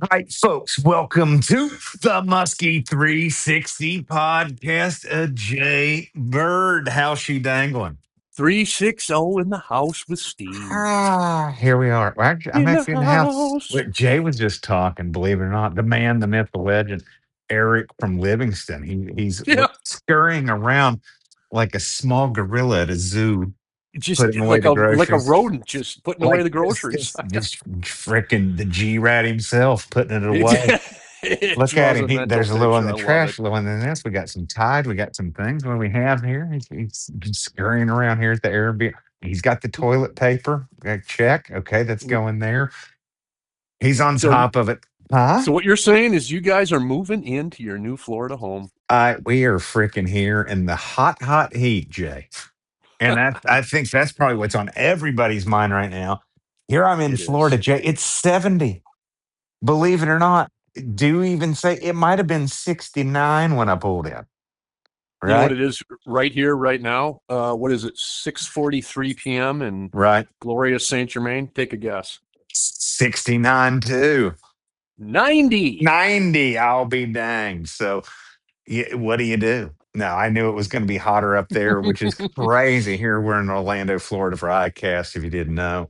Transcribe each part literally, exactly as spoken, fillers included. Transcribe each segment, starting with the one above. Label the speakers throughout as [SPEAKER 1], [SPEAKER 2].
[SPEAKER 1] Right, folks, welcome to the Muskie three sixty podcast. Uh, Jay Bird, how's she dangling?
[SPEAKER 2] three sixty in the house with Steve.
[SPEAKER 1] Ah, here we are. Well, actually, I'm
[SPEAKER 2] In the
[SPEAKER 1] actually in the house.
[SPEAKER 2] house.
[SPEAKER 1] Wait, Jay was just talking, believe it or not. The man, the myth, the legend, Eric from Livingston. He, he's
[SPEAKER 2] Yeah.
[SPEAKER 1] scurrying around like a small gorilla at a zoo,
[SPEAKER 2] Just
[SPEAKER 1] putting away
[SPEAKER 2] like
[SPEAKER 1] the
[SPEAKER 2] a like a
[SPEAKER 1] groceries.
[SPEAKER 2] rodent just putting away
[SPEAKER 1] Like
[SPEAKER 2] the
[SPEAKER 1] this,
[SPEAKER 2] groceries.
[SPEAKER 1] this, this freaking the G Rat himself putting it away.
[SPEAKER 2] It
[SPEAKER 1] Look at
[SPEAKER 2] draws
[SPEAKER 1] him.
[SPEAKER 2] a
[SPEAKER 1] He,
[SPEAKER 2] mental
[SPEAKER 1] there's a little in
[SPEAKER 2] picture.
[SPEAKER 1] the
[SPEAKER 2] I love
[SPEAKER 1] trash,
[SPEAKER 2] it.
[SPEAKER 1] a little in this. We got some Tide. We got some things. What do we have here? He's, he's just scurrying around here at the Airbnb. He's got the toilet paper. Uh, Check. Okay, that's going there. He's on
[SPEAKER 2] So-
[SPEAKER 1] top of it. Huh?
[SPEAKER 2] So what you're saying is you guys are moving into your new Florida home.
[SPEAKER 1] Uh, we are freaking here in the hot, hot heat, Jay. And that, I think that's probably what's on everybody's mind right now. Here I'm in
[SPEAKER 2] It
[SPEAKER 1] Florida,
[SPEAKER 2] is.
[SPEAKER 1] Jay. It's seventy. Believe it or not. Do even say it might have been sixty-nine when I pulled in.
[SPEAKER 2] You know
[SPEAKER 1] Right?
[SPEAKER 2] what it is right here, right now? Uh, what is it? six forty-three p.m. in
[SPEAKER 1] Right.
[SPEAKER 2] glorious Saint Germain. Take a guess.
[SPEAKER 1] sixty-nine too.
[SPEAKER 2] ninety.
[SPEAKER 1] ninety. I'll be danged. So, yeah, what do you do? No, I knew it was going to be hotter up there, which is crazy. Here we're in Orlando, Florida for iCast, if you didn't know.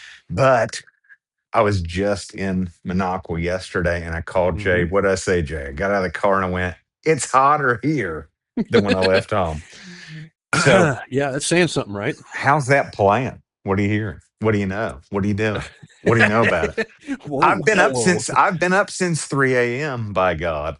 [SPEAKER 1] But I was just in Minocqua yesterday and I called Jay.
[SPEAKER 2] Mhm.
[SPEAKER 1] What did I say, Jay? I got out of the car and I went, it's hotter here than when I left home. So,
[SPEAKER 2] yeah, that's saying something, right?
[SPEAKER 1] how's that playing? What are you hearing? What do you know? What are you doing? What do you know about it?
[SPEAKER 2] Whoa,
[SPEAKER 1] I've been up
[SPEAKER 2] whoa.
[SPEAKER 1] since I've been up since three a.m. By God,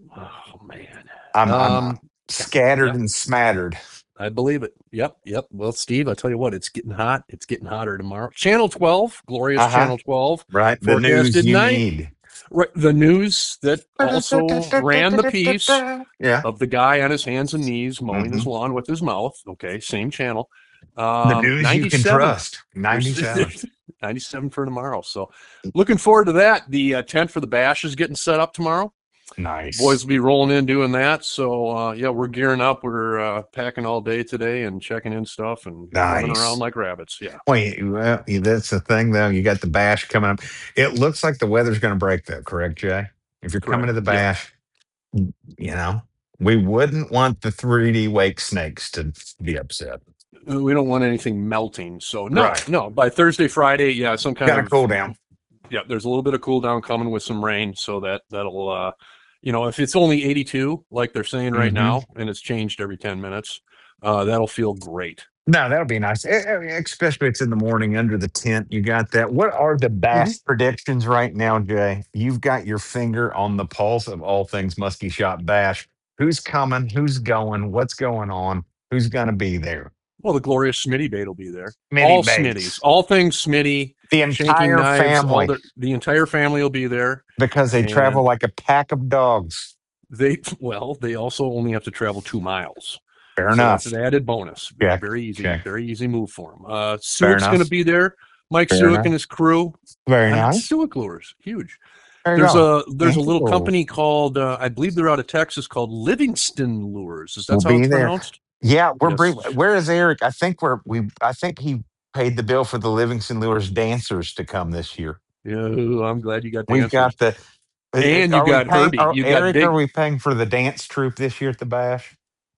[SPEAKER 2] Oh man,
[SPEAKER 1] I'm, I'm
[SPEAKER 2] um,
[SPEAKER 1] scattered
[SPEAKER 2] yeah.
[SPEAKER 1] and smattered.
[SPEAKER 2] I believe it. Yep, yep. Well, Steve, I tell you what, it's getting hot. It's getting hotter tomorrow. Channel twelve, glorious
[SPEAKER 1] Uh-huh.
[SPEAKER 2] Channel twelve.
[SPEAKER 1] Right, the news
[SPEAKER 2] Forecasted
[SPEAKER 1] you
[SPEAKER 2] night.
[SPEAKER 1] need.
[SPEAKER 2] Right, the news that also ran the piece
[SPEAKER 1] Yeah,
[SPEAKER 2] of the guy on his hands and knees mowing
[SPEAKER 1] Mhm.
[SPEAKER 2] his lawn with his mouth. Okay, same channel.
[SPEAKER 1] the
[SPEAKER 2] Um,
[SPEAKER 1] news you can
[SPEAKER 2] ninety-seven.
[SPEAKER 1] trust. ninety-seven.
[SPEAKER 2] ninety-seven for tomorrow. So, looking forward to that. The uh, tent for the bash is getting set up tomorrow.
[SPEAKER 1] Nice.
[SPEAKER 2] Boys will be rolling in doing that. So, uh, yeah, we're gearing up. We're uh, packing all day today and checking in stuff and running
[SPEAKER 1] Nice.
[SPEAKER 2] around like rabbits. Yeah.
[SPEAKER 1] Wait, well, yeah, that's the thing, though. You got the bash coming up. It looks like the weather's going to break, though. Correct, Jay? If you're coming to the
[SPEAKER 2] Correct. Yeah.
[SPEAKER 1] bash, you know, we wouldn't want the three D wake snakes to be upset.
[SPEAKER 2] We don't want anything melting. So, no,
[SPEAKER 1] Right.
[SPEAKER 2] no. By Thursday, Friday, yeah, some kind
[SPEAKER 1] Got to
[SPEAKER 2] of
[SPEAKER 1] cool down.
[SPEAKER 2] Yeah, there's a little bit of cool down coming with some rain. So, that, that'll, uh, you know, if it's only eighty-two, like they're saying right
[SPEAKER 1] Mhm.
[SPEAKER 2] now, and it's changed every ten minutes, uh, that'll feel great.
[SPEAKER 1] No, that'll be nice. E- e- Especially it's in the morning under the tent. You got that. What are the bash predictions right now, Jay? You've got your finger on the pulse of all things Muskie Shop Bash. Who's coming? Who's going? What's going on? Who's going to be there?
[SPEAKER 2] Well, the glorious Smitty bait will be there.
[SPEAKER 1] Smitty
[SPEAKER 2] all
[SPEAKER 1] Bates.
[SPEAKER 2] Smitties, all things Smitty.
[SPEAKER 1] The
[SPEAKER 2] Shanking
[SPEAKER 1] entire
[SPEAKER 2] knives,
[SPEAKER 1] family,
[SPEAKER 2] all the, the entire family will be there.
[SPEAKER 1] because they
[SPEAKER 2] And
[SPEAKER 1] travel like a pack of dogs.
[SPEAKER 2] They well, they also only have to travel two miles.
[SPEAKER 1] Fair
[SPEAKER 2] So
[SPEAKER 1] enough.
[SPEAKER 2] that's an added bonus.
[SPEAKER 1] Check,
[SPEAKER 2] Very easy,
[SPEAKER 1] check.
[SPEAKER 2] very easy move for them. Uh,
[SPEAKER 1] Fair
[SPEAKER 2] Suick's going to
[SPEAKER 1] enough.
[SPEAKER 2] be there. Mike
[SPEAKER 1] Fair
[SPEAKER 2] Suick
[SPEAKER 1] enough.
[SPEAKER 2] and his crew.
[SPEAKER 1] Very
[SPEAKER 2] And
[SPEAKER 1] nice.
[SPEAKER 2] Suick lures, huge.
[SPEAKER 1] There you
[SPEAKER 2] There's
[SPEAKER 1] go.
[SPEAKER 2] a there's a little
[SPEAKER 1] Cool.
[SPEAKER 2] company called uh, I believe they're out of Texas called Livingston Lures. Is that
[SPEAKER 1] We'll
[SPEAKER 2] how
[SPEAKER 1] be
[SPEAKER 2] it's
[SPEAKER 1] there.
[SPEAKER 2] pronounced?
[SPEAKER 1] Yeah, we're
[SPEAKER 2] Yes.
[SPEAKER 1] bring, where is Eric? I think we're we. I think he paid the bill for the Livingston Lures dancers to come this year.
[SPEAKER 2] Yeah, I'm glad you got
[SPEAKER 1] We've
[SPEAKER 2] dancers.
[SPEAKER 1] got the.
[SPEAKER 2] And you
[SPEAKER 1] are we
[SPEAKER 2] got
[SPEAKER 1] paying-
[SPEAKER 2] Herbie.
[SPEAKER 1] are-
[SPEAKER 2] You got
[SPEAKER 1] Eric,
[SPEAKER 2] big.
[SPEAKER 1] are we paying for the dance troupe this year at the bash?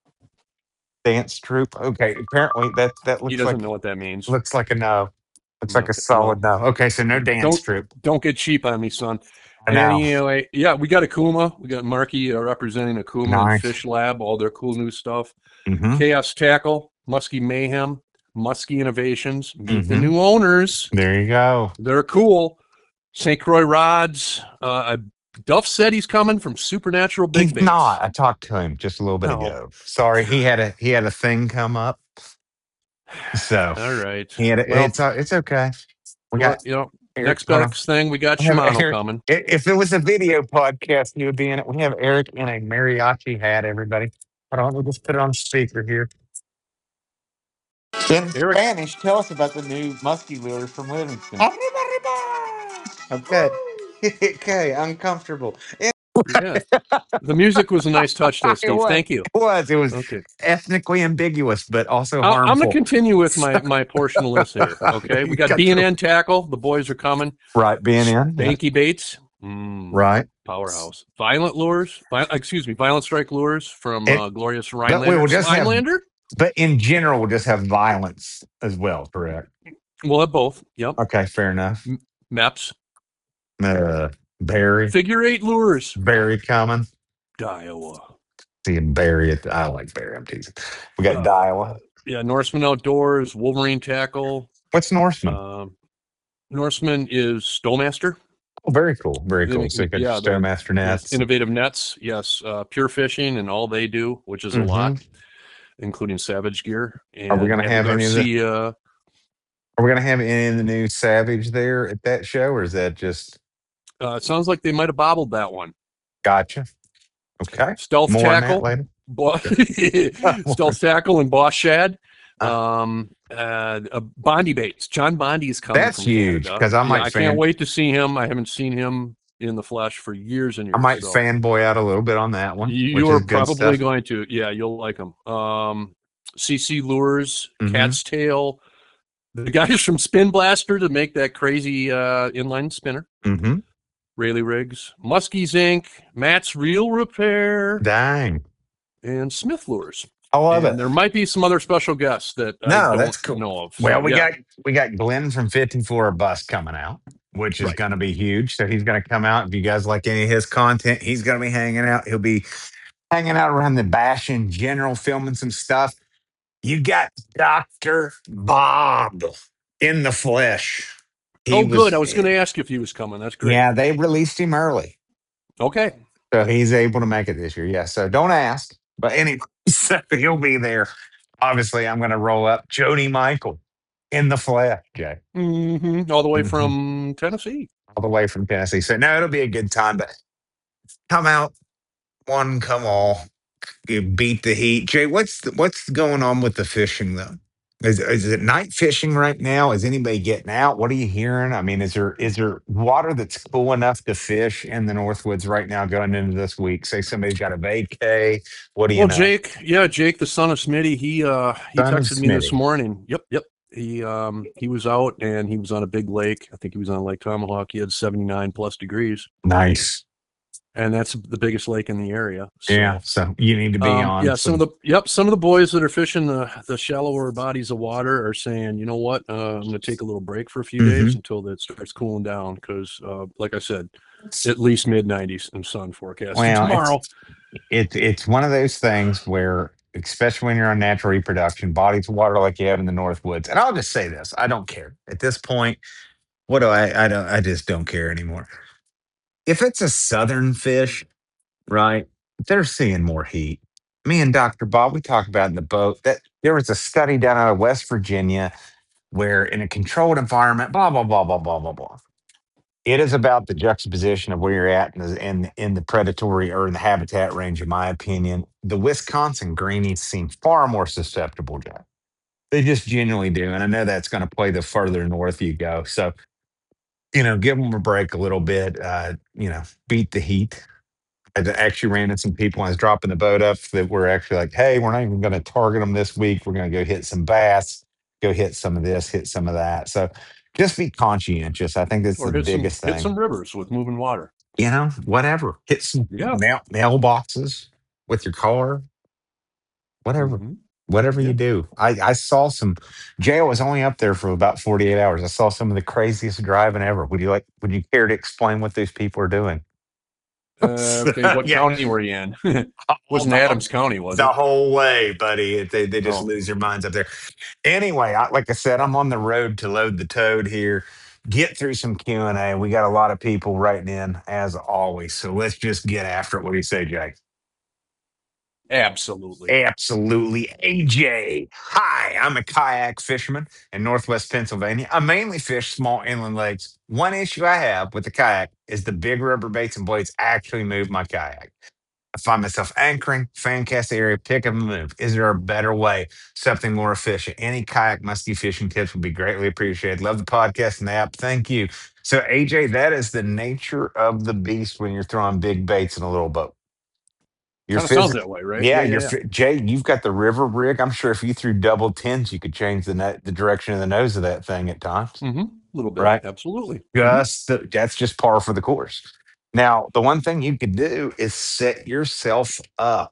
[SPEAKER 1] Dance troupe. Okay, apparently that that
[SPEAKER 2] He
[SPEAKER 1] looks
[SPEAKER 2] doesn't
[SPEAKER 1] like
[SPEAKER 2] know what that means.
[SPEAKER 1] looks like a no. Looks like a
[SPEAKER 2] Okay,
[SPEAKER 1] solid no. Okay, so no dance
[SPEAKER 2] don't
[SPEAKER 1] troupe.
[SPEAKER 2] don't get cheap on me, son.
[SPEAKER 1] I know.
[SPEAKER 2] Anyway, yeah, we got Akuma. We got Marky uh, representing Akuma
[SPEAKER 1] Nice.
[SPEAKER 2] and Fish Lab, all their cool new stuff.
[SPEAKER 1] Mhm.
[SPEAKER 2] Chaos Tackle, Muskie Mayhem, Muskie Innovations. Meet the
[SPEAKER 1] Mhm.
[SPEAKER 2] new owners.
[SPEAKER 1] There you go.
[SPEAKER 2] They're cool. Saint Croix Rods. Uh, Duff said he's coming from Supernatural Big
[SPEAKER 1] He's
[SPEAKER 2] Baits.
[SPEAKER 1] not. I talked to him just a little bit
[SPEAKER 2] No.
[SPEAKER 1] ago. Sorry, he had a he had a thing come up. So
[SPEAKER 2] All right.
[SPEAKER 1] he had a,
[SPEAKER 2] Well,
[SPEAKER 1] it's uh, it's okay. We
[SPEAKER 2] well,
[SPEAKER 1] got
[SPEAKER 2] you know,
[SPEAKER 1] Eric,
[SPEAKER 2] next
[SPEAKER 1] hold on.
[SPEAKER 2] best thing, we got
[SPEAKER 1] We have
[SPEAKER 2] Shimano
[SPEAKER 1] Eric-
[SPEAKER 2] coming.
[SPEAKER 1] i- If it was a video podcast, you would be in it. We have Eric in a mariachi hat. Everybody, hold on. We'll just put it on speaker here. In
[SPEAKER 2] Eric-
[SPEAKER 1] Spanish, tell us about the new musky lure from Livingston. Okay. Okay, uncomfortable.
[SPEAKER 2] Yeah. The music was a nice touch there,
[SPEAKER 1] It
[SPEAKER 2] Steve.
[SPEAKER 1] was.
[SPEAKER 2] Thank you.
[SPEAKER 1] It was. It was
[SPEAKER 2] Okay.
[SPEAKER 1] ethnically ambiguous, but also
[SPEAKER 2] I- I'm
[SPEAKER 1] harmful.
[SPEAKER 2] going to continue with my, my portion of the list here. Okay. We got
[SPEAKER 1] Got
[SPEAKER 2] B and
[SPEAKER 1] the-
[SPEAKER 2] N Tackle. The boys are coming.
[SPEAKER 1] Right, being in. yeah.
[SPEAKER 2] Banky Baits. Mm,
[SPEAKER 1] right?
[SPEAKER 2] powerhouse. Violent lures. Vi- excuse me. Violent Strike lures from
[SPEAKER 1] It,
[SPEAKER 2] uh, Glorious
[SPEAKER 1] but we
[SPEAKER 2] Rhinelander.
[SPEAKER 1] will just have,
[SPEAKER 2] Slimelander.
[SPEAKER 1] but in general, we'll just have violence as well, correct?
[SPEAKER 2] We'll have both. Yep.
[SPEAKER 1] Okay, fair enough.
[SPEAKER 2] M- Maps.
[SPEAKER 1] Uh, Barry,
[SPEAKER 2] Figure eight lures.
[SPEAKER 1] Barry coming.
[SPEAKER 2] Daiwa.
[SPEAKER 1] Seeing Barry at the, I like Barry. I'm teasing. We got
[SPEAKER 2] Uh,
[SPEAKER 1] Daiwa.
[SPEAKER 2] yeah. Norseman Outdoors. Wolverine Tackle.
[SPEAKER 1] What's Norseman?
[SPEAKER 2] Um, Norseman is Stowmaster.
[SPEAKER 1] Oh, very cool. Very
[SPEAKER 2] They
[SPEAKER 1] cool.
[SPEAKER 2] make,
[SPEAKER 1] So you got your
[SPEAKER 2] yeah, the
[SPEAKER 1] Stairmaster
[SPEAKER 2] yeah,
[SPEAKER 1] nets.
[SPEAKER 2] innovative nets. Yes, uh, pure fishing and all they do, which is a
[SPEAKER 1] Mhm.
[SPEAKER 2] lot, including Savage Gear. And
[SPEAKER 1] Are we gonna
[SPEAKER 2] Eddie
[SPEAKER 1] have any of the-
[SPEAKER 2] Garcia.
[SPEAKER 1] Are we gonna have any of the new Savage there at that show, or is that just
[SPEAKER 2] Uh, it sounds like they might have bobbled that one.
[SPEAKER 1] gotcha? Okay.
[SPEAKER 2] Stealth
[SPEAKER 1] More on that
[SPEAKER 2] Tackle.
[SPEAKER 1] later.
[SPEAKER 2] Bo- Stealth Tackle and Boss Shad. Um, uh, uh, Bondi Baits. John Bondi is coming.
[SPEAKER 1] That's
[SPEAKER 2] from
[SPEAKER 1] huge,
[SPEAKER 2] Canada.
[SPEAKER 1] 'cause I
[SPEAKER 2] Yeah,
[SPEAKER 1] might
[SPEAKER 2] I
[SPEAKER 1] fan-
[SPEAKER 2] can't wait to see him. I haven't seen him in the flesh for years and years.
[SPEAKER 1] I might
[SPEAKER 2] so.
[SPEAKER 1] fanboy out a little bit on that one.
[SPEAKER 2] You,
[SPEAKER 1] which
[SPEAKER 2] you are
[SPEAKER 1] is good
[SPEAKER 2] probably
[SPEAKER 1] stuff.
[SPEAKER 2] going to. Yeah, you'll like them. Um, C C Lures,
[SPEAKER 1] Mhm.
[SPEAKER 2] Cat's Tail, the guys from Spin Blaster to make that crazy uh, inline spinner.
[SPEAKER 1] Mm-hmm.
[SPEAKER 2] Rayleigh Rigs, Muskie's Inc, Matt's Reel Repair,
[SPEAKER 1] Dang.
[SPEAKER 2] and Smith Lures.
[SPEAKER 1] I love
[SPEAKER 2] And
[SPEAKER 1] it.
[SPEAKER 2] there might be some other special guests that
[SPEAKER 1] No,
[SPEAKER 2] I don't
[SPEAKER 1] that's cool.
[SPEAKER 2] know of.
[SPEAKER 1] Well,
[SPEAKER 2] So,
[SPEAKER 1] we
[SPEAKER 2] yeah.
[SPEAKER 1] got we got Glenn from fifty-four Bus coming out, which is
[SPEAKER 2] Right.
[SPEAKER 1] going to be huge. So he's going to come out. If you guys like any of his content, he's going to be hanging out. He'll be hanging out around the bash in general, filming some stuff. You got Doctor Bob in the flesh. He
[SPEAKER 2] oh, good. I was going to ask you if he was coming. That's great.
[SPEAKER 1] Yeah, they released him early,
[SPEAKER 2] Okay.
[SPEAKER 1] so he's able to make it this year. Yeah, so don't ask. But anyway, so he'll be there. Obviously, I'm going to roll up Jody Michael in the flesh, Jay,
[SPEAKER 2] hmm All the way
[SPEAKER 1] Mhm.
[SPEAKER 2] from Tennessee.
[SPEAKER 1] all the way from Tennessee. So no, it'll be a good time. But come out, one, come all, you beat the heat. Jay, what's the, what's going on with the fishing though? Is, is it night fishing right now? Is anybody getting out? What are you hearing? I mean, is there is there water that's cool enough to fish in the Northwoods right now going into this week? Say somebody's got a vacay. What do you
[SPEAKER 2] Well,
[SPEAKER 1] know?
[SPEAKER 2] Jake, yeah, Jake, the son of Smitty, he uh he
[SPEAKER 1] Son of
[SPEAKER 2] texted me this
[SPEAKER 1] Smitty.
[SPEAKER 2] morning. Yep, yep. He um he was out and he was on a big lake. I think he was on Lake Tomahawk. He had seventy-nine plus degrees,
[SPEAKER 1] Nice.
[SPEAKER 2] and that's the biggest lake in the area. So,
[SPEAKER 1] Yeah. So you need to be
[SPEAKER 2] um,
[SPEAKER 1] on.
[SPEAKER 2] yeah, some of the yep, some of the boys that are fishing the the shallower bodies of water are saying, you know what, uh, I'm going to take a little break for a few
[SPEAKER 1] Mhm.
[SPEAKER 2] days until it starts cooling down because, uh, like I said, at least mid nineties and sun forecast
[SPEAKER 1] Well,
[SPEAKER 2] tomorrow.
[SPEAKER 1] It's it's one of those things where, especially when you're on natural reproduction, bodies of water like you have in the Northwoods. And I'll just say this: I don't care at this point. What do I? I don't. I just don't care anymore. If it's a southern fish, right? They're seeing more heat. Me and Doctor Bob, we talked about in the boat that there was a study down out of West Virginia where, in a controlled environment, blah blah blah blah blah blah blah. It is about the juxtaposition of where you're at in the, in, in the predatory or in the habitat range, in my opinion. The Wisconsin greenies seem far more susceptible, Jack. They just genuinely do. And I know that's going to play the further north you go. So, you know, give them a break a little bit, uh, you know, beat the heat. I actually ran into some people when I was dropping the boat up that were actually like, hey, we're not even going to target them this week. We're going to go hit some bass, go hit some of this, hit some of that. So just be conscientious. I think that's
[SPEAKER 2] Or
[SPEAKER 1] the
[SPEAKER 2] hit some
[SPEAKER 1] biggest
[SPEAKER 2] hit
[SPEAKER 1] thing.
[SPEAKER 2] some rivers with moving water.
[SPEAKER 1] You know, whatever. Hit some
[SPEAKER 2] Yeah.
[SPEAKER 1] mail mailboxes with your car. Whatever.
[SPEAKER 2] Mhm.
[SPEAKER 1] Whatever
[SPEAKER 2] Yeah.
[SPEAKER 1] you do. I, I saw some Jay was only up there for about forty-eight hours. I saw some of the craziest driving ever. Would you like would you care to explain what those people are doing?
[SPEAKER 2] Uh, okay, what
[SPEAKER 1] Yeah.
[SPEAKER 2] county were you in? Wasn't
[SPEAKER 1] the,
[SPEAKER 2] Adams County, was
[SPEAKER 1] the
[SPEAKER 2] it?
[SPEAKER 1] whole way, buddy. They they just
[SPEAKER 2] Oh.
[SPEAKER 1] lose their minds up there. Anyway, I, like I said, I'm on the road to load the toad here. Get through some Q and A. We got a lot of people writing in as always. So let's just get after it. What do you say, Jay?
[SPEAKER 2] Absolutely.
[SPEAKER 1] Absolutely. A J. Hi, I'm a kayak fisherman in Northwest Pennsylvania. I mainly fish small inland lakes. One issue I have with the kayak is the big rubber baits and blades actually move my kayak. I find myself anchoring, fan cast the area, pick up and move. Is there a better way, something more efficient? Any kayak musky fishing tips would be greatly appreciated. Love the podcast and the app. Thank you. So, A J, that is the nature of the beast when you're throwing big baits in a little boat. You're
[SPEAKER 2] Kind of sounds
[SPEAKER 1] phys-
[SPEAKER 2] that way, right?
[SPEAKER 1] yeah,
[SPEAKER 2] yeah,
[SPEAKER 1] you're
[SPEAKER 2] yeah.
[SPEAKER 1] fi- Jay. You've got the river rig. I'm sure if you threw double tens, you could change the net, the direction of the nose of that thing at times.
[SPEAKER 2] Mm-hmm. A little bit,
[SPEAKER 1] Right.
[SPEAKER 2] absolutely. Mhm.
[SPEAKER 1] Just the, that's just par for the course. Now, the one thing you could do is set yourself up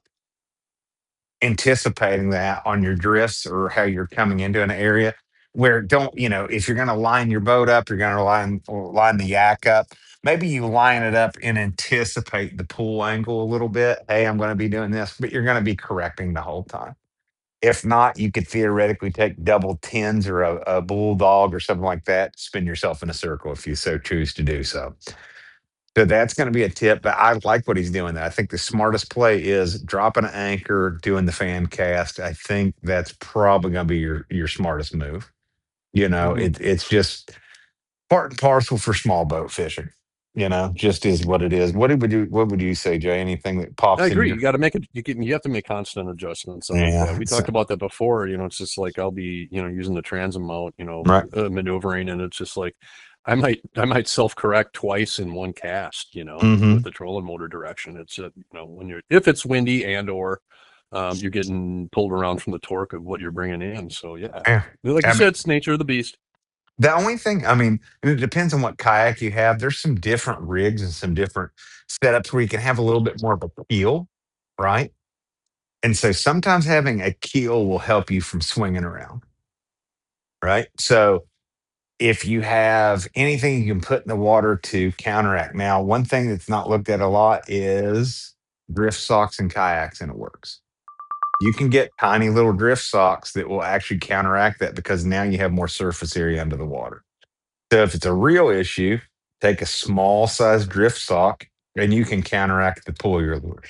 [SPEAKER 1] anticipating that on your drifts or how you're coming into an area where don't, you know, if you're going to line your boat up, you're going to line line the yak up. Maybe you line it up and anticipate the pull angle a little bit. Hey, I'm going to be doing this, but you're going to be correcting the whole time. If not, you could theoretically take double tens or a, a bulldog or something like that, spin yourself in a circle if you so choose to do so. So that's going to be a tip, but I like what he's doing. I think the smartest play is dropping an anchor, doing the fan cast. I think that's probably going to be your your smartest move. You know,
[SPEAKER 2] Mhm.
[SPEAKER 1] it, it's just part and parcel for small boat fishing. You know, just is what it is. What would you What would you say, Jay? Anything that
[SPEAKER 2] I
[SPEAKER 1] pops in
[SPEAKER 2] agree.
[SPEAKER 1] your
[SPEAKER 2] You got to make it. You can. You have to make constant adjustments on that.
[SPEAKER 1] yeah,
[SPEAKER 2] We
[SPEAKER 1] so,
[SPEAKER 2] talked about that before. You know, it's just like I'll be, you know, using the transom mount, you know,
[SPEAKER 1] right?
[SPEAKER 2] uh, maneuvering, and it's just like I might, I might self correct twice in one cast. You know, with
[SPEAKER 1] Mm-hmm.
[SPEAKER 2] the trolling motor direction. It's uh, you know when you're if it's windy and or um, you're getting pulled around from the torque of what you're bringing in. So yeah,
[SPEAKER 1] Yeah.
[SPEAKER 2] like you
[SPEAKER 1] I mean,
[SPEAKER 2] said, it's nature of the beast.
[SPEAKER 1] the only thing, I mean, and it depends on what kayak you have. There's some different rigs and some different setups where you can have a little bit more of a feel, right? And so sometimes having a keel will help you from swinging around, right? So if you have anything you can put in the water to counteract. Now, one thing that's not looked at a lot is drift socks and kayaks, and it works. You can get tiny little drift socks that will actually counteract that because now you have more surface area under the water. So if it's a real issue, take a small size drift sock and you can counteract the pull of your lures.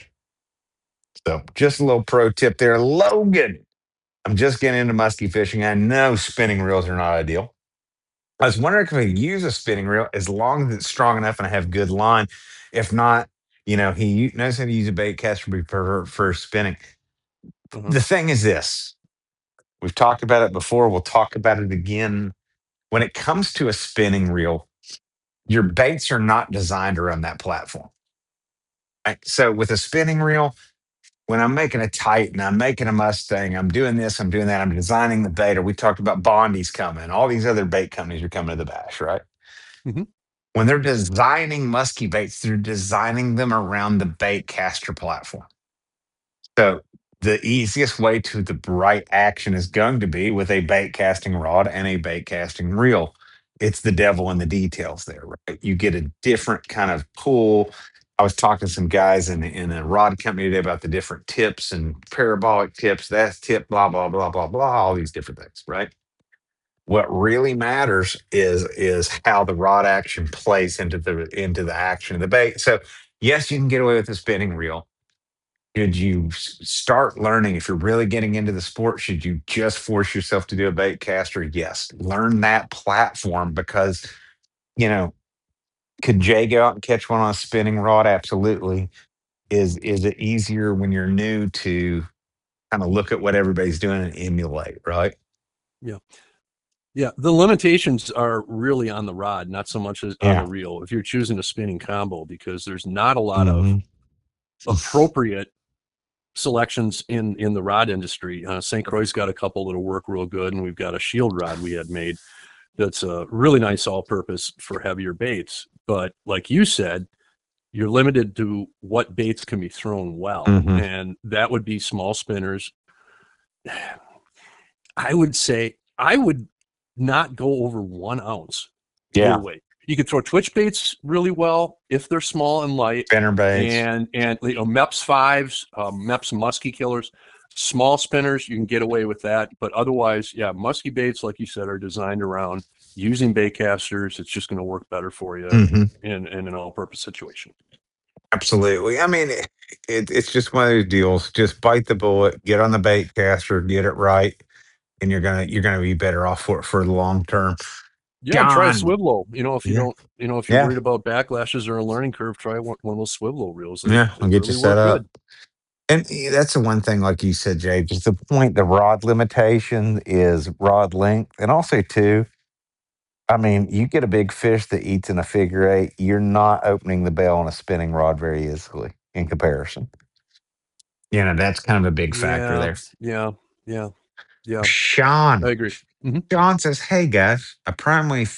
[SPEAKER 1] So just a little pro tip there. Logan, I'm just getting into musky fishing. I know spinning reels are not ideal. I was wondering if I could use a spinning reel as long as it's strong enough and I have good line. If not, you know, he knows how to use a bait caster for, for spinning.
[SPEAKER 2] Uh-huh.
[SPEAKER 1] The thing is this, we've talked about it before. We'll talk about it again. When it comes to a spinning reel, your baits are not designed around that platform. Right? So with a spinning reel, when I'm making a Titan, I'm making a Mustang, I'm doing this, I'm doing that, I'm designing the bait. Or we talked about Bondi's coming, all these other bait companies are coming to the bash, right?
[SPEAKER 2] Hmm.
[SPEAKER 1] When they're designing musky baits, they're designing them around the bait caster platform. So the easiest way to the right action is going to be with a bait casting rod and a bait casting reel. It's the devil in the details there, right? You get a different kind of pull. I was talking to some guys in, in a rod company today about the different tips and parabolic tips, that's tip, blah, blah, blah, blah, blah, all these different things, right? What really matters is is how the rod action plays into the into the action of the bait. So yes, you can get away with the spinning reel. Should you s- start learning if you're really getting into the sport? Should you just force yourself to do a bait caster? Yes, learn that platform because you know could Jay go out and catch one on a spinning rod? Absolutely. Is is it easier when you're new to kind of look at what everybody's doing and emulate? Right?
[SPEAKER 2] Yeah. Yeah, the limitations are really on the rod, not so much as on the
[SPEAKER 1] Yeah.
[SPEAKER 2] reel. If you're choosing a spinning combo, because there's not a lot of
[SPEAKER 1] Hmm.
[SPEAKER 2] appropriate selections in in the rod industry. Uh, Saint Croix's got a couple that'll work real good, and we've got a shield rod we had made that's a really nice all-purpose for heavier baits. But like you said, you're limited to what baits can be thrown well,
[SPEAKER 1] Hmm.
[SPEAKER 2] and that would be small spinners. I would say I would not go over one ounce
[SPEAKER 1] Yeah.
[SPEAKER 2] deer weight. You could throw twitch baits really well if they're small and light,
[SPEAKER 1] Spinner baits.
[SPEAKER 2] and and you know Mepps fives, um, Mepps musky killers, small spinners you can get away with that. But otherwise, yeah, musky baits like you said are designed around using bait casters. It's just going to work better for you
[SPEAKER 1] Hmm.
[SPEAKER 2] in in an all-purpose situation.
[SPEAKER 1] Absolutely. I mean, it, it, it's just one of those deals. Just bite the bullet, get on the bait caster, get it right, and you're gonna you're gonna be better off for for the long term.
[SPEAKER 2] Yeah, and try a
[SPEAKER 1] John.
[SPEAKER 2] Swivelo. You know, if you
[SPEAKER 1] Yeah.
[SPEAKER 2] don't, you know, if you're
[SPEAKER 1] Yeah.
[SPEAKER 2] worried about backlashes or a learning curve, try one, one of those Swivelo reels. They
[SPEAKER 1] Yeah.
[SPEAKER 2] they
[SPEAKER 1] I'll get you
[SPEAKER 2] really
[SPEAKER 1] set
[SPEAKER 2] work
[SPEAKER 1] up.
[SPEAKER 2] good.
[SPEAKER 1] And eh, that's the one thing, like you said, Jay, just the point, the rod limitation is rod length. And also, too, I mean, you get a big fish that eats in a figure eight, you're not opening the bail on a spinning rod very easily in comparison. You know, that's kind of a big factor
[SPEAKER 2] Yeah,
[SPEAKER 1] there.
[SPEAKER 2] yeah, yeah, yeah. I
[SPEAKER 1] Sean.
[SPEAKER 2] agree. Hmm.
[SPEAKER 1] Sean says, "Hey guys, I primarily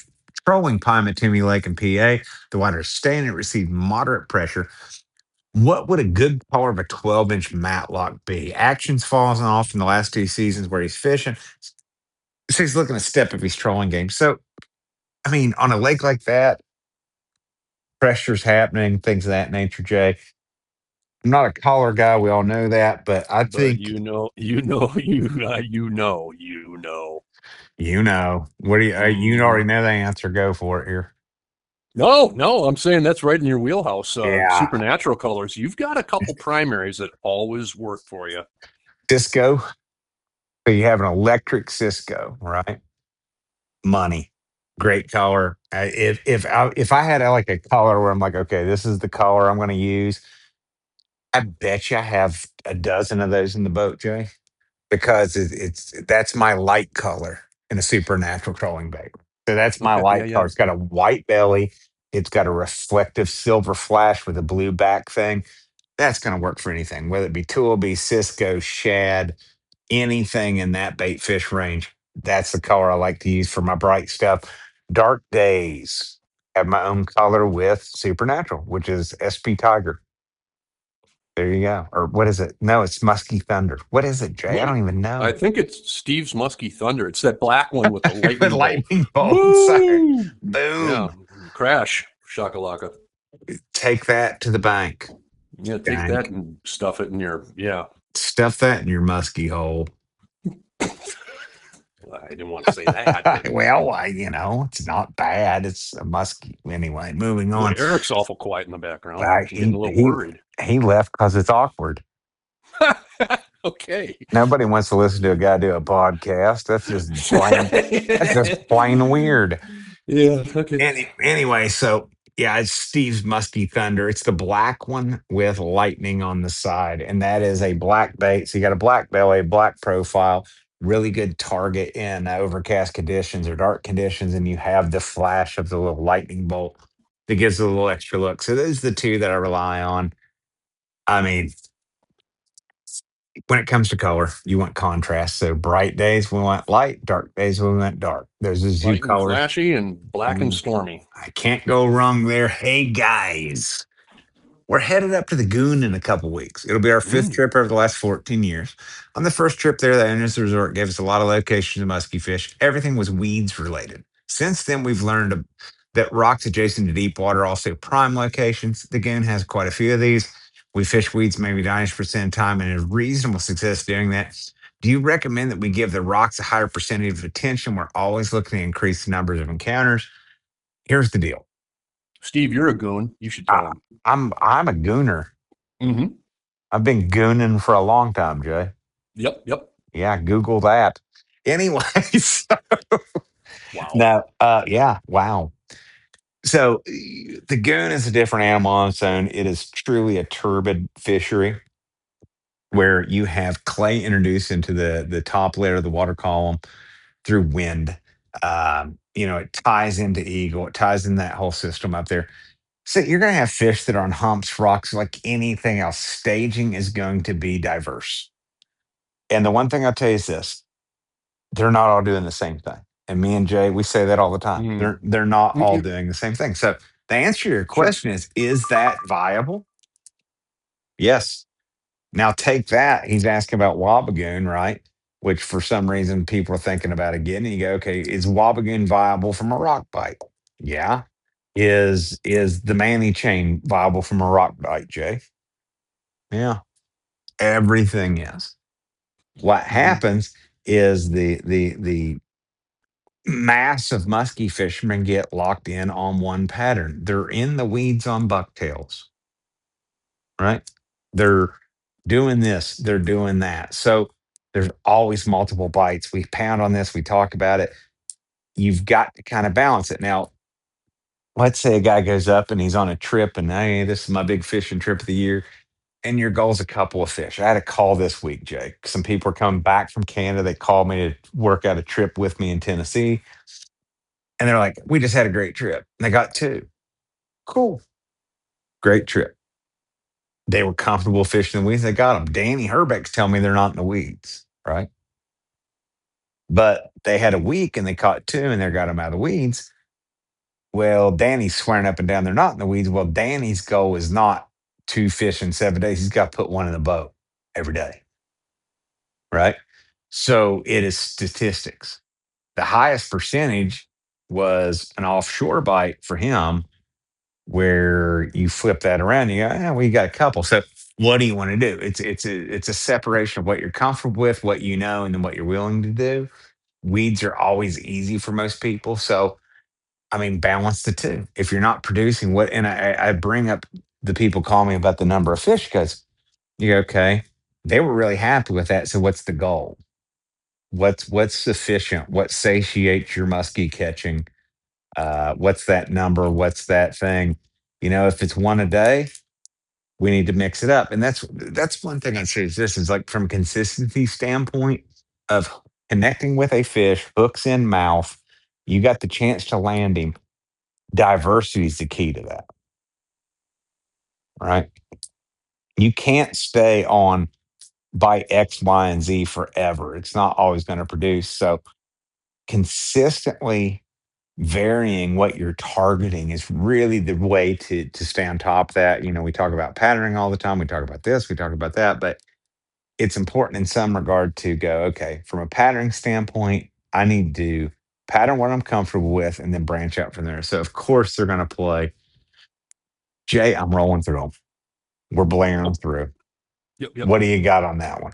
[SPEAKER 1] trolling Pymatumi Lake in P A. The water is staying. It received moderate pressure. What would a good color of a twelve inch Matlock be? Action's fallen off in the last two seasons where he's fishing. So he's looking to step up his trolling game. So, I mean, on a lake like that, pressure's happening, things of that nature, Jay. I'm not a collar guy. We all know that. But I
[SPEAKER 2] But
[SPEAKER 1] think,
[SPEAKER 2] you know, you know, you uh, you know, you know.
[SPEAKER 1] you know, what do you, uh, you
[SPEAKER 2] Mhm.
[SPEAKER 1] already know the answer. Go for it here.
[SPEAKER 2] No, no, I'm saying that's right in your wheelhouse. Uh,
[SPEAKER 1] Yeah.
[SPEAKER 2] supernatural colors. You've got a couple primaries that always work for you.
[SPEAKER 1] Cisco. So you have an electric Cisco, right? Money. Great color. Uh, if if I, if I had uh, like a color where I'm like, okay, this is the color I'm going to use, I bet you I have a dozen of those in the boat, Jay, because it, it's that's my light color in a supernatural trolling bait. So that's my
[SPEAKER 2] Okay, yeah,
[SPEAKER 1] light
[SPEAKER 2] yeah.
[SPEAKER 1] color. It's got a white belly. It's got a reflective silver flash with a blue back thing. That's going to work for anything, whether it be Toolby, Cisco, Shad, anything in that bait fish range. That's the color I like to use for my bright stuff. Dark days have my own color with Supernatural, which is S P Tiger. There you go. Or what is it? No, it's Musky Thunder. What is it, Jay? I don't even
[SPEAKER 2] I
[SPEAKER 1] know.
[SPEAKER 2] think it's Steve's Musky Thunder. It's that black one with the
[SPEAKER 1] With
[SPEAKER 2] lightning bolt.
[SPEAKER 1] lightning bolt. Sorry.
[SPEAKER 2] Boom! Yeah,
[SPEAKER 1] Boom.
[SPEAKER 2] crash, shakalaka.
[SPEAKER 1] Take that to the bank.
[SPEAKER 2] Yeah, take that
[SPEAKER 1] Bank.
[SPEAKER 2] and stuff it in your. Yeah,
[SPEAKER 1] Stuff that in your musky hole.
[SPEAKER 2] I didn't want to say that, but
[SPEAKER 1] Well, I, you know, it's not bad. It's a musky. Anyway, moving
[SPEAKER 2] boy,
[SPEAKER 1] on.
[SPEAKER 2] Eric's awful quiet in the background.
[SPEAKER 1] Uh,
[SPEAKER 2] I'm getting
[SPEAKER 1] he
[SPEAKER 2] a little
[SPEAKER 1] he
[SPEAKER 2] worried.
[SPEAKER 1] he left because it's awkward.
[SPEAKER 2] Okay.
[SPEAKER 1] Nobody wants to listen to a guy do a podcast. That's just plain. That's just plain weird.
[SPEAKER 2] Yeah. Okay.
[SPEAKER 1] Any, anyway, so yeah, it's Steve's Musky Thunder. It's the black one with lightning on the side, and that is a black bait. So you got a black belly, black profile, really good target in overcast conditions or dark conditions, and you have the flash of the little lightning bolt that gives it a little extra look. So those are the two that I rely on. I mean, when it comes to color, you want contrast. So bright days we want light, dark days we want dark. Those are the two
[SPEAKER 2] Light and
[SPEAKER 1] colors.
[SPEAKER 2] flashy and black and
[SPEAKER 1] Mm,
[SPEAKER 2] stormy.
[SPEAKER 1] I can't go wrong there. Hey guys, we're headed up to the Goon in a couple weeks. It'll be our fifth
[SPEAKER 2] Mm.
[SPEAKER 1] trip over the last fourteen years. On the first trip there, the owners of the resort gave us a lot of locations of musky fish. Everything was weeds related. Since then, we've learned uh, that rocks adjacent to deep water are also prime locations. The Goon has quite a few of these. We fish weeds maybe ninety percent of the time and have reasonable success doing that. Do you recommend that we give the rocks a higher percentage of attention? We're always looking to increase the numbers of encounters. Here's the deal.
[SPEAKER 2] Steve, you're a goon. You should tell
[SPEAKER 1] I,
[SPEAKER 2] him.
[SPEAKER 1] I'm I'm a gooner.
[SPEAKER 2] Mm-hmm.
[SPEAKER 1] I've been gooning for a long time, Jay.
[SPEAKER 2] Yep. Yep.
[SPEAKER 1] Yeah, Google that. Anyways,
[SPEAKER 2] Wow.
[SPEAKER 1] no, uh, yeah, wow. So y- the goon is a different animal on its own. It is truly a turbid fishery where you have clay introduced into the the top layer of the water column through wind. Um, you know, it ties into eagle. It ties in that whole system up there. So you're going to have fish that are on humps, rocks, like anything else. Staging is going to be diverse. And the one thing I'll tell you is this: they're not all doing the same thing. And me and Jay, we say that all the time.
[SPEAKER 2] Mm.
[SPEAKER 1] They're they're not all
[SPEAKER 2] Mm,
[SPEAKER 1] doing the same thing. So the answer to your
[SPEAKER 2] sure.
[SPEAKER 1] question is: is that viable? Yes. Now take that. He's asking about Wabagoon, right? Which for some reason people are thinking about again. And you go, okay, is Wabagoon viable from a rock bite? Yeah. Is is the Manny chain viable from a rock bite, Jay? Yeah. Everything is. What
[SPEAKER 2] Mm.
[SPEAKER 1] happens is the the the mass of musky fishermen get locked in on one pattern. They're in the weeds on bucktails, right? They're doing this, they're doing that. So there's always multiple bites. We pound on this, we talk about it. You've got to kind of balance it. Now, let's say a guy goes up and he's on a trip and hey, this is my big fishing trip of the year. And your goal's a couple of fish. I had a call this week, Jake. Some people are coming back from Canada. They called me to work out a trip with me in Tennessee. And they're like, we just had a great trip. And they got two. Cool. Great trip. They were comfortable fishing the weeds. They got them. Danny Herbeck's telling me they're not in the weeds, right? But they had a week and they caught two and they got them out of the weeds. Well, Danny's swearing up and down they're not in the weeds. Well, Danny's goal is not two fish in seven days. He's got to put one in the boat every day, right? So it is statistics. The highest percentage was an offshore bite for him, where you flip that around. You go, "Ah, well, you got a couple. So what do you want to do? It's it's a it's a separation of what you're comfortable with, what you know, and then what you're willing to do. Weeds are always easy for most people. So I mean, balance the two. If you're not producing what, and I, I bring up the people call me about the number of fish because you go, okay, they were really happy with that. So what's the goal? What's what's sufficient? What satiates your muskie catching? Uh, what's that number? What's that thing? You know, if it's one a day, we need to mix it up. And that's that's one thing I'd say is this is like from consistency standpoint of connecting with a fish, hooks in mouth, you got the chance to land him. Diversity is the key to that, right? You can't stay on by X, Y, and Z forever. It's not always going to produce. So consistently varying what you're targeting is really the way to to stay on top of that. You know, we talk about patterning all the time. We talk about this, we talk about that, but it's important in some regard to go, okay, from a patterning standpoint, I need to pattern what I'm comfortable with and then branch out from there. So of course they're going to play. Jay, I'm rolling through them. We're blaring through.
[SPEAKER 2] Yep, yep.
[SPEAKER 1] What do you got on that one?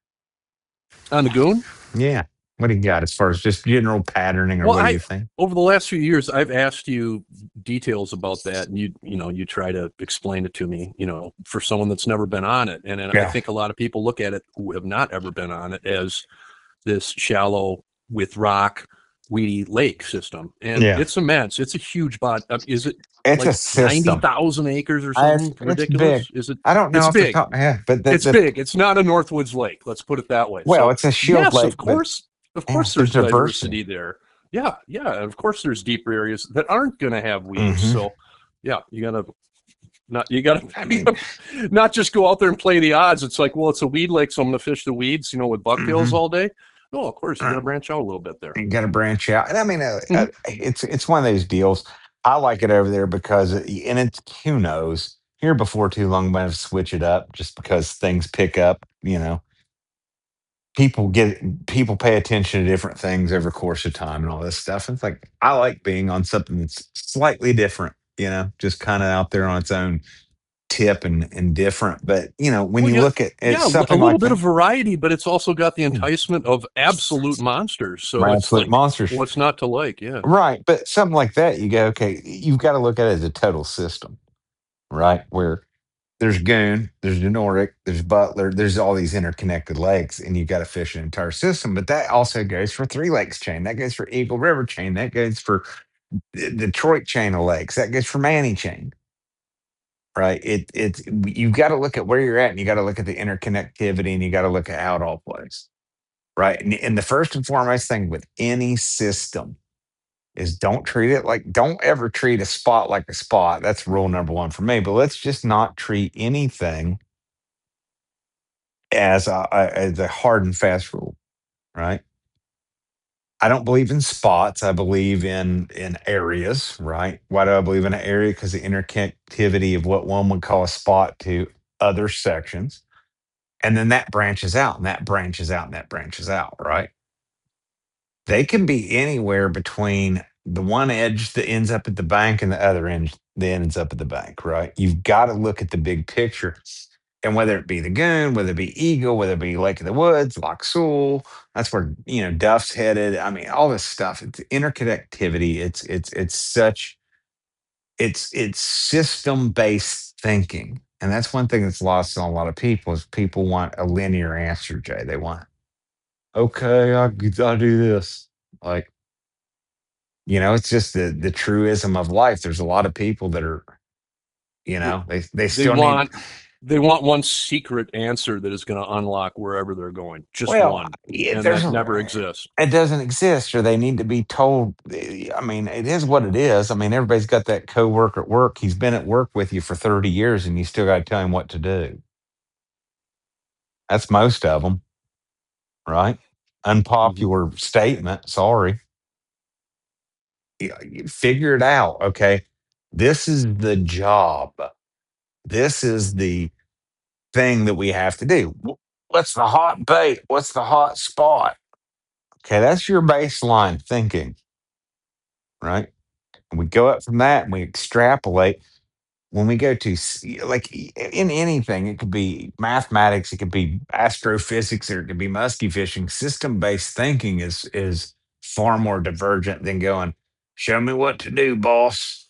[SPEAKER 2] On the Goon?
[SPEAKER 1] Yeah. What do you got as far as just general patterning or
[SPEAKER 2] Well,
[SPEAKER 1] what do
[SPEAKER 2] I
[SPEAKER 1] you think?
[SPEAKER 2] over the last few years, I've asked you details about that, and you you know you try to explain it to me, you know, for someone that's never been on it, and, and I
[SPEAKER 1] Yeah.
[SPEAKER 2] think a lot of people look at it who have not ever been on it as this shallow with rock, weedy lake system, and
[SPEAKER 1] Yeah.
[SPEAKER 2] it's immense. It's a huge bot. Uh, is it
[SPEAKER 1] It's a
[SPEAKER 2] like ninety
[SPEAKER 1] system.
[SPEAKER 2] thousand acres or
[SPEAKER 1] I, it's,
[SPEAKER 2] something
[SPEAKER 1] it's big.
[SPEAKER 2] ridiculous? Is it?
[SPEAKER 1] I don't know
[SPEAKER 2] It's
[SPEAKER 1] off the
[SPEAKER 2] big.
[SPEAKER 1] top. Yeah, but the,
[SPEAKER 2] It's
[SPEAKER 1] the
[SPEAKER 2] big. It's not a Northwoods Lake. Let's put it that way.
[SPEAKER 1] well,
[SPEAKER 2] So
[SPEAKER 1] it's a shield
[SPEAKER 2] yes,
[SPEAKER 1] lake,
[SPEAKER 2] of
[SPEAKER 1] but
[SPEAKER 2] course, of
[SPEAKER 1] yeah,
[SPEAKER 2] course,
[SPEAKER 1] there's
[SPEAKER 2] there's
[SPEAKER 1] diversity.
[SPEAKER 2] diversity there. Yeah, yeah. Of course, there's deeper areas that aren't going to have weeds.
[SPEAKER 1] Hmm.
[SPEAKER 2] So yeah, you gotta not you gotta
[SPEAKER 1] I mean,
[SPEAKER 2] not just go out there and play the odds. It's like, well, it's a weed lake, so I'm going to fish the weeds, you know, with bucktails
[SPEAKER 1] hmm
[SPEAKER 2] all day. No, of course, you got to branch out a little bit there.
[SPEAKER 1] you got to branch out. And I mean, uh, uh,
[SPEAKER 2] Mhm.
[SPEAKER 1] it's it's one of those deals. I like it over there because, it- and it's who knows. Here before too long, might have to switch it up just because things pick up. You know, people get people pay attention to different things over the course of time and all this stuff. And it's like I like being on something that's slightly different. You know, just kind of out there on its own tip and and different. But you know, when
[SPEAKER 2] Well,
[SPEAKER 1] you
[SPEAKER 2] yeah,
[SPEAKER 1] look at at
[SPEAKER 2] yeah, a
[SPEAKER 1] something
[SPEAKER 2] little
[SPEAKER 1] like
[SPEAKER 2] bit
[SPEAKER 1] that,
[SPEAKER 2] of variety, but it's also got the
[SPEAKER 1] hmm,
[SPEAKER 2] enticement of absolute monsters. So
[SPEAKER 1] right,
[SPEAKER 2] it's
[SPEAKER 1] absolute
[SPEAKER 2] like,
[SPEAKER 1] monsters.
[SPEAKER 2] what's not to like? Yeah.
[SPEAKER 1] Right. But something like that, you go, okay, you've got to look at it as a total system, right? Where there's Goon, there's the Nordic, there's Butler, there's all these interconnected lakes, and you've got to fish an entire system. But that also goes for Three Lakes chain, that goes for Eagle River chain, that goes for the Detroit chain of lakes, that goes for Manny chain, right? It it's you've got to look at where you're at and you got to look at the interconnectivity and you got to look at how it all plays. Right. And, and the first and foremost thing with any system is don't treat it like don't ever treat a spot like a spot. That's rule number one for me. But let's just not treat anything as a, a as a hard and fast rule, right? I don't believe in spots. I believe in in areas, right? Why do I believe in an area? Because the interconnectivity of what one would call a spot to other sections, and then that branches out, and that branches out, and that branches out, right? They can be anywhere between the one edge that ends up at the bank and the other end that ends up at the bank, right? You've got to look at the big picture. And whether it be the Goon, whether it be Eagle, whether it be Lake of the Woods, Loch Sewell, that's where you know Duff's headed. I mean, all this stuff. It's interconnectivity. It's it's it's such it's it's system based thinking, and that's one thing that's lost on a lot of people is people want a linear answer. Jay, they want okay, I I do this like you know, it's just the the truism of life. There's a lot of people that are, you know, they they
[SPEAKER 2] They
[SPEAKER 1] still need.
[SPEAKER 2] want they want one secret answer that is going to unlock wherever they're going. Just
[SPEAKER 1] Well,
[SPEAKER 2] one,
[SPEAKER 1] yeah,
[SPEAKER 2] and
[SPEAKER 1] there's
[SPEAKER 2] that
[SPEAKER 1] a,
[SPEAKER 2] never exists.
[SPEAKER 1] it doesn't exist, or they need to be told. eh, I mean, it is what it is. I mean, everybody's got that coworker at work. He's been at work with you for thirty years, and you still got to tell him what to do. That's most of them, right?
[SPEAKER 2] Hmm.
[SPEAKER 1] Unpopular statement. Sorry. y- y- figure it out. Okay. This is the job. This is the thing that we have to do. Wh- What's the hot bait? What's the hot spot? Okay. That's your baseline thinking, right? And we go up from that and we extrapolate when we go to s- like e- in anything, it could be mathematics, it could be astrophysics, or it could be musky fishing. System based thinking is is far more divergent than going, show me what to do, boss.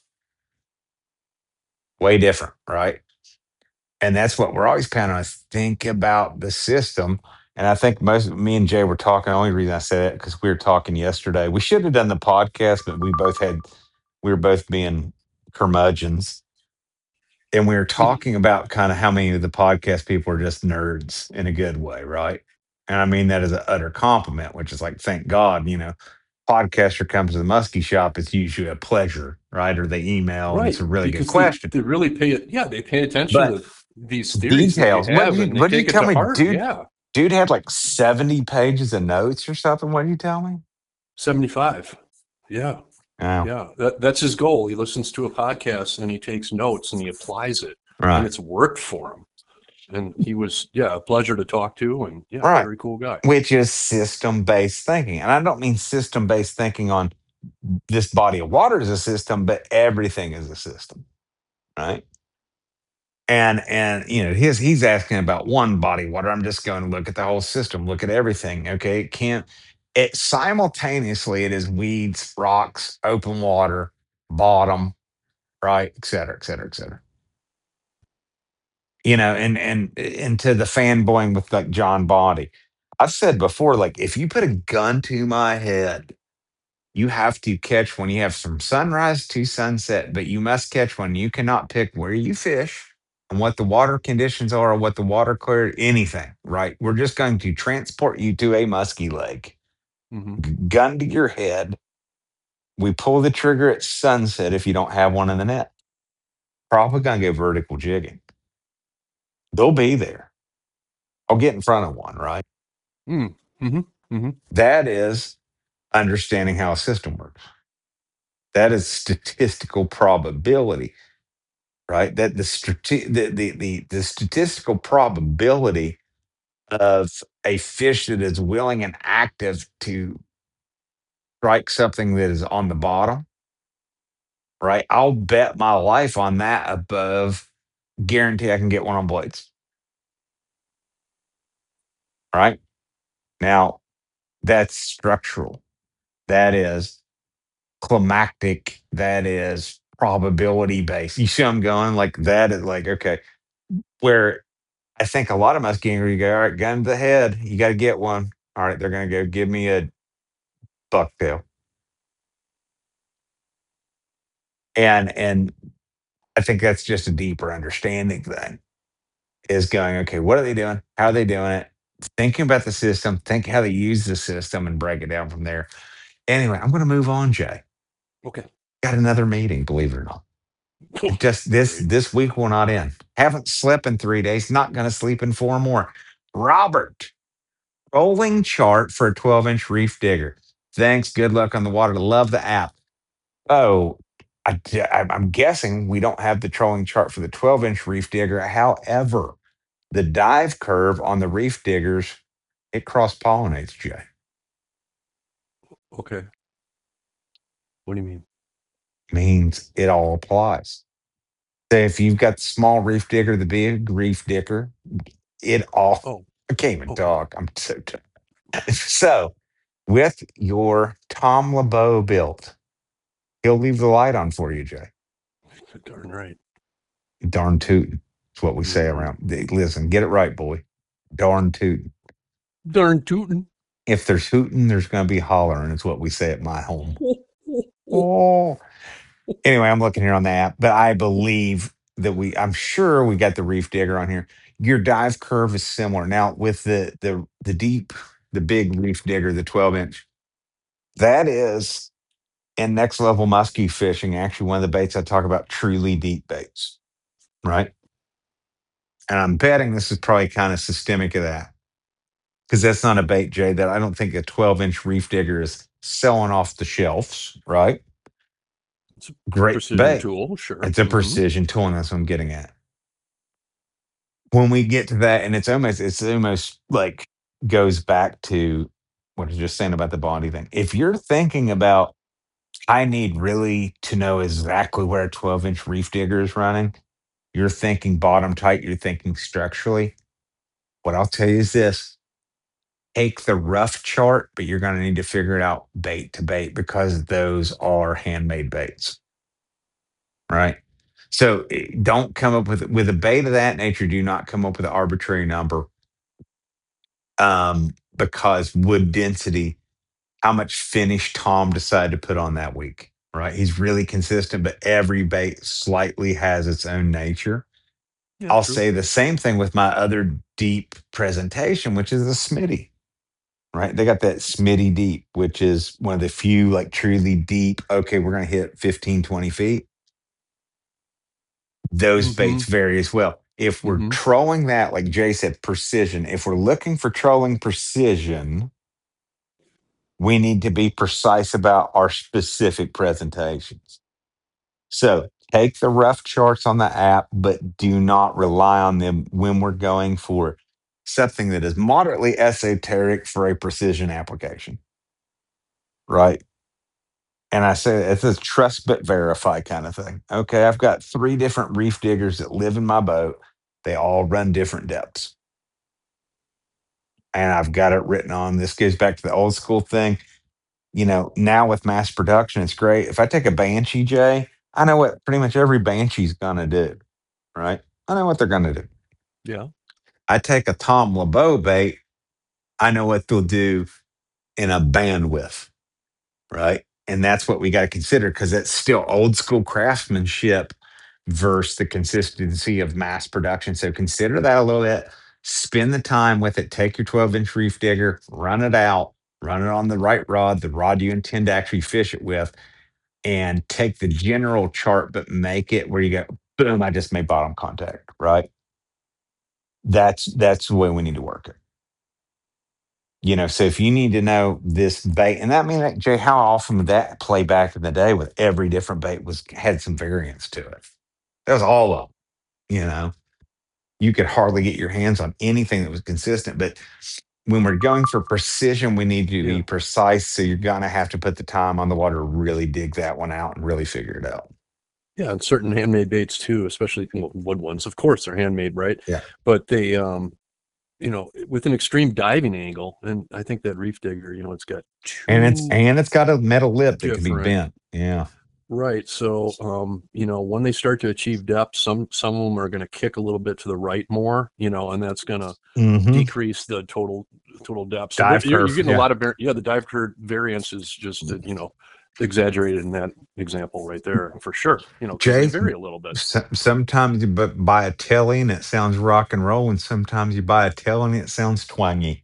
[SPEAKER 1] Way different, right? And that's what we're always kind of think about the system. And I think most me and Jay were talking. The only reason I said it because we were talking yesterday. We should have done the podcast, but we both had we were both being curmudgeons, and we were talking about kind of how many of the podcast people are just nerds in a good way, right? And I mean that as an utter compliment, which is like, thank God, you know, podcaster comes to the muskie shop, it's usually a pleasure, right? Or they email and it's
[SPEAKER 2] Right,
[SPEAKER 1] a really good
[SPEAKER 2] because they
[SPEAKER 1] question.
[SPEAKER 2] they really pay it. Yeah, they pay attention
[SPEAKER 1] But
[SPEAKER 2] to these theories that you
[SPEAKER 1] details, what did
[SPEAKER 2] have,
[SPEAKER 1] you
[SPEAKER 2] and they
[SPEAKER 1] what did you
[SPEAKER 2] take it
[SPEAKER 1] tell
[SPEAKER 2] to
[SPEAKER 1] me?
[SPEAKER 2] heart.
[SPEAKER 1] Dude,
[SPEAKER 2] Yeah,
[SPEAKER 1] dude had like seventy pages of notes or something. What did you tell me?
[SPEAKER 2] seventy-five. Yeah,
[SPEAKER 1] Oh,
[SPEAKER 2] yeah. That that's his goal. He listens to a podcast and he takes notes and he applies it, and
[SPEAKER 1] right.
[SPEAKER 2] it's worked for him. And he was, yeah, a pleasure to talk to, and yeah,
[SPEAKER 1] Right.
[SPEAKER 2] very cool guy.
[SPEAKER 1] Which is system based thinking. And I don't mean system based thinking on this body of water is a system, but everything is a system, right? And and you know, his he's asking about one body of water. I'm just going to look at the whole system, look at everything. Okay. It can't it simultaneously it is weeds, rocks, open water, bottom, right, et cetera, et cetera, et cetera. You know, and and into the fanboying with like John Body. I've said before, like if you put a gun to my head, you have to catch when you have from sunrise to sunset, but you must catch one. You cannot pick where you fish and what the water conditions are, or what the water clear, anything, right? We're just going to transport you to a musky lake,
[SPEAKER 2] Hmm.
[SPEAKER 1] g- gun to your head. We pull the trigger at sunset if you don't have one in the net. Probably going to go vertical jigging. They'll be there. I'll get in front of one, right?
[SPEAKER 2] Mm. Hmm. Hmm.
[SPEAKER 1] That is understanding how a system works. That is statistical probability, right? That the, strate- the, the, the, the statistical probability of a fish that is willing and active to strike something that is on the bottom, right? I'll bet my life on that above guarantee I can get one on blades, right? Now, that's structural. That is climactic. That is probability based. You see, I'm going like that is like, okay, where I think a lot of muskie you go, all right, gun to the head. You got to get one. All right, they're going to go give me a bucktail. And and I think that's just a deeper understanding thing is going, okay, what are they doing? How are they doing it? Thinking about the system, think how they use the system and break it down from there. Anyway, I'm going to move on, Jay.
[SPEAKER 2] Okay.
[SPEAKER 1] Got another meeting, believe it or not. It just this
[SPEAKER 2] Great.
[SPEAKER 1] this week will not end. Haven't slept in three days, not going to sleep in four more. Robert, rolling chart for a twelve inch reef digger. Thanks. Good luck on the water. Love the app. Oh, I, am guessing we don't have the trolling chart for the twelve inch reef digger. However, the dive curve on the reef diggers, it cross pollinates, Jay.
[SPEAKER 2] Okay. What do you mean?
[SPEAKER 1] Means it all applies. So if you've got the small reef digger, the big reef digger, it all,
[SPEAKER 2] Oh,
[SPEAKER 1] I can't even
[SPEAKER 2] okay.
[SPEAKER 1] talk. I'm so tired. So with your Tom LeBeau built, he'll leave the light on for you, Jay.
[SPEAKER 2] Darn right.
[SPEAKER 1] Darn tootin'. That's what we say
[SPEAKER 2] Hmm.
[SPEAKER 1] around. They- Listen, get it right, boy. Darn tootin'.
[SPEAKER 2] Darn tootin'.
[SPEAKER 1] If there's hooting, there's going to be hollering. It's what we say at my home. Oh. Anyway, I'm looking here on the app, but I believe that we, I'm sure we got the reef digger on here. Your dive curve is similar. Now with the the the deep, the big reef digger, the twelve inch, that is in next level muskie fishing. Actually, one of the baits I talk about, truly deep baits, right? And I'm betting this is probably kind of systemic of that because that's not a bait, Jay. That I don't think a twelve inch reef digger is selling off the shelves, right? Great
[SPEAKER 2] Precision
[SPEAKER 1] bait.
[SPEAKER 2] tool, sure.
[SPEAKER 1] It's a
[SPEAKER 2] Hmm.
[SPEAKER 1] precision tool, and that's what I'm getting at. When we get to that, and it's almost it's almost like goes back to what I was just saying about the body thing. If you're thinking about I need really to know exactly where a twelve inch reef digger is running, you're thinking bottom tight, you're thinking structurally. What I'll tell you is this: take the rough chart, but you're going to need to figure it out bait to bait because those are handmade baits, right? So eh, don't come up with with a bait of that nature. Do not come up with an arbitrary number, um, because wood density, how much finish Tom decided to put on that week, right? He's really consistent, but every bait slightly has its own nature.
[SPEAKER 2] Yeah,
[SPEAKER 1] I'll
[SPEAKER 2] true.
[SPEAKER 1] say the same thing with my other deep presentation, which is a Smitty, right? They got that Smitty deep, which is one of the few like truly deep. Okay, we're going to hit fifteen, twenty feet. Those
[SPEAKER 2] Hmm.
[SPEAKER 1] baits vary as well. If we're
[SPEAKER 2] Hmm.
[SPEAKER 1] trolling that, like Jay said, precision, if we're looking for trolling precision, we need to be precise about our specific presentations. So take the rough charts on the app, but do not rely on them when we're going for something that is moderately esoteric for a precision application, right? And I say it's a trust but verify kind of thing. Okay, I've got three different reef diggers that live in my boat. They all run different depths. And I've got it written on. This goes back to the old school thing. You know, now with mass production, it's great. If I take a Banshee, Jay, I know what pretty much every Banshee's gonna do, right? I know what they're gonna do.
[SPEAKER 2] Yeah.
[SPEAKER 1] I take a Tom LeBeau bait, I know what they'll do in a bandwidth, right? And that's what we got to consider because it's still old school craftsmanship versus the consistency of mass production. So consider that a little bit. Spend the time with it. Take your twelve inch reef digger, run it out, run it on the right rod, the rod you intend to actually fish it with, and take the general chart, but make it where you go, boom, I just made bottom contact, right? That's that's the way we need to work it. You know, so if you need to know this bait, and that mean like, Jay, how often would that play back in the day with every different bait was had some variance to it? That was all of them. You know, you could hardly get your hands on anything that was consistent. But when we're going for precision, we need to
[SPEAKER 2] Yeah.
[SPEAKER 1] be precise. So you're gonna have to put the time on the water to really dig that one out and really figure it out.
[SPEAKER 2] Yeah, and certain handmade baits too, especially well, wood ones. Of course, they're handmade, right?
[SPEAKER 1] Yeah.
[SPEAKER 2] But they, um, you know, with an extreme diving angle, and I think that reef digger, you know, it's got
[SPEAKER 1] And it's
[SPEAKER 2] two
[SPEAKER 1] and it's got a metal lip that can be
[SPEAKER 2] different.
[SPEAKER 1] bent. Yeah.
[SPEAKER 2] Right. So, um, you know, when they start to achieve depth, some some of them are going to kick a little bit to the right more, you know, and that's going to
[SPEAKER 1] Mm-hmm.
[SPEAKER 2] decrease the total total depth. So there,
[SPEAKER 1] Dive
[SPEAKER 2] you're, you're
[SPEAKER 1] curve.
[SPEAKER 2] getting a
[SPEAKER 1] Yeah.
[SPEAKER 2] lot of var- yeah, the dive curve variance is just uh, you know exaggerated in that example right there for sure. You know, because they
[SPEAKER 1] Jay,
[SPEAKER 2] vary a little bit.
[SPEAKER 1] so- sometimes you bu- buy a telly and it sounds rock and roll, and sometimes you buy a telly and it sounds twangy.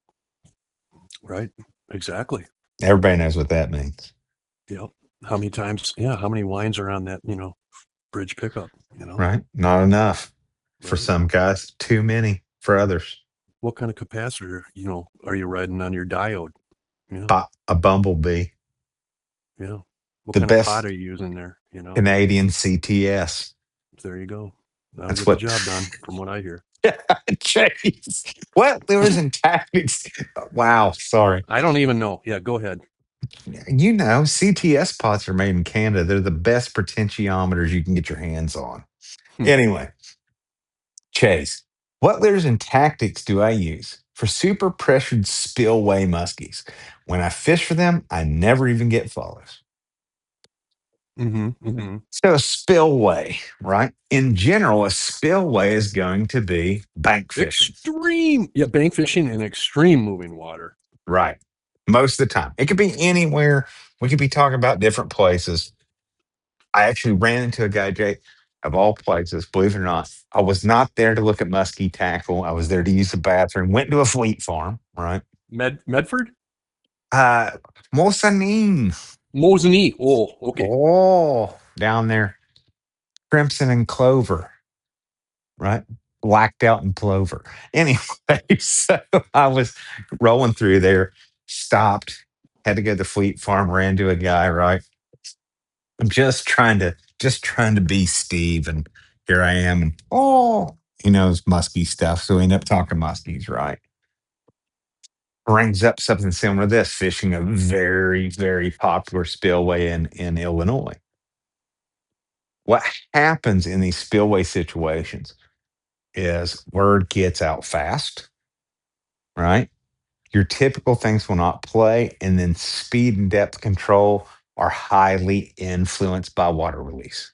[SPEAKER 2] Right. Exactly.
[SPEAKER 1] Everybody knows what that means,
[SPEAKER 2] Yep. How many times? Yeah. How many wines are on that? You know, bridge pickup. You know.
[SPEAKER 1] right? Not enough for
[SPEAKER 2] Right.
[SPEAKER 1] some guys, too many for others.
[SPEAKER 2] What kind of capacitor? You know, are you riding on your diode? Yeah.
[SPEAKER 1] Bo- A bumblebee,
[SPEAKER 2] Yeah. What
[SPEAKER 1] the
[SPEAKER 2] kind of pot
[SPEAKER 1] best
[SPEAKER 2] are you using there? You know,
[SPEAKER 1] Canadian C T S.
[SPEAKER 2] there you go. That'll
[SPEAKER 1] That's
[SPEAKER 2] get the
[SPEAKER 1] what.
[SPEAKER 2] job done, from what I hear.
[SPEAKER 1] Jeez. What lures and tactics? Wow, sorry.
[SPEAKER 2] I don't even know. Yeah, go ahead.
[SPEAKER 1] You know, C T S pots are made in Canada. They're the best potentiometers you can get your hands on.
[SPEAKER 2] Hmm.
[SPEAKER 1] Anyway, Chase, what lures and tactics do I use for super pressured spillway muskies? When I fish for them, I never even get follows.
[SPEAKER 2] Mm-hmm, mm-hmm.
[SPEAKER 1] So, a spillway, right? In general, a spillway is going to be bank fishing,
[SPEAKER 2] Extreme. Yeah, bank fishing and extreme moving water.
[SPEAKER 1] right? Most of the time, it could be anywhere. We could be talking about different places. I actually ran into a guy, Jay, of all places, believe it or not. I was not there to look at muskie tackle. I was there to use the bathroom. Went to a fleet farm, right?
[SPEAKER 2] Med Medford?
[SPEAKER 1] Uh, Mosanin.
[SPEAKER 2] Mosinee. Oh, okay.
[SPEAKER 1] Oh, down there. Crimson and Clover, right? Blacked out in Clover. Anyway, so I was rolling through there, stopped, had to go to the fleet farm, ran to a guy, right? I'm just trying to just trying to be Steve, and here I am, and oh, he knows musky stuff, so we end up talking muskies, right? Brings up something similar to this, fishing a very, very popular spillway in in Illinois. What happens in these spillway situations is word gets out fast, right? Your typical things will not play, and then speed and depth control are highly influenced by water release,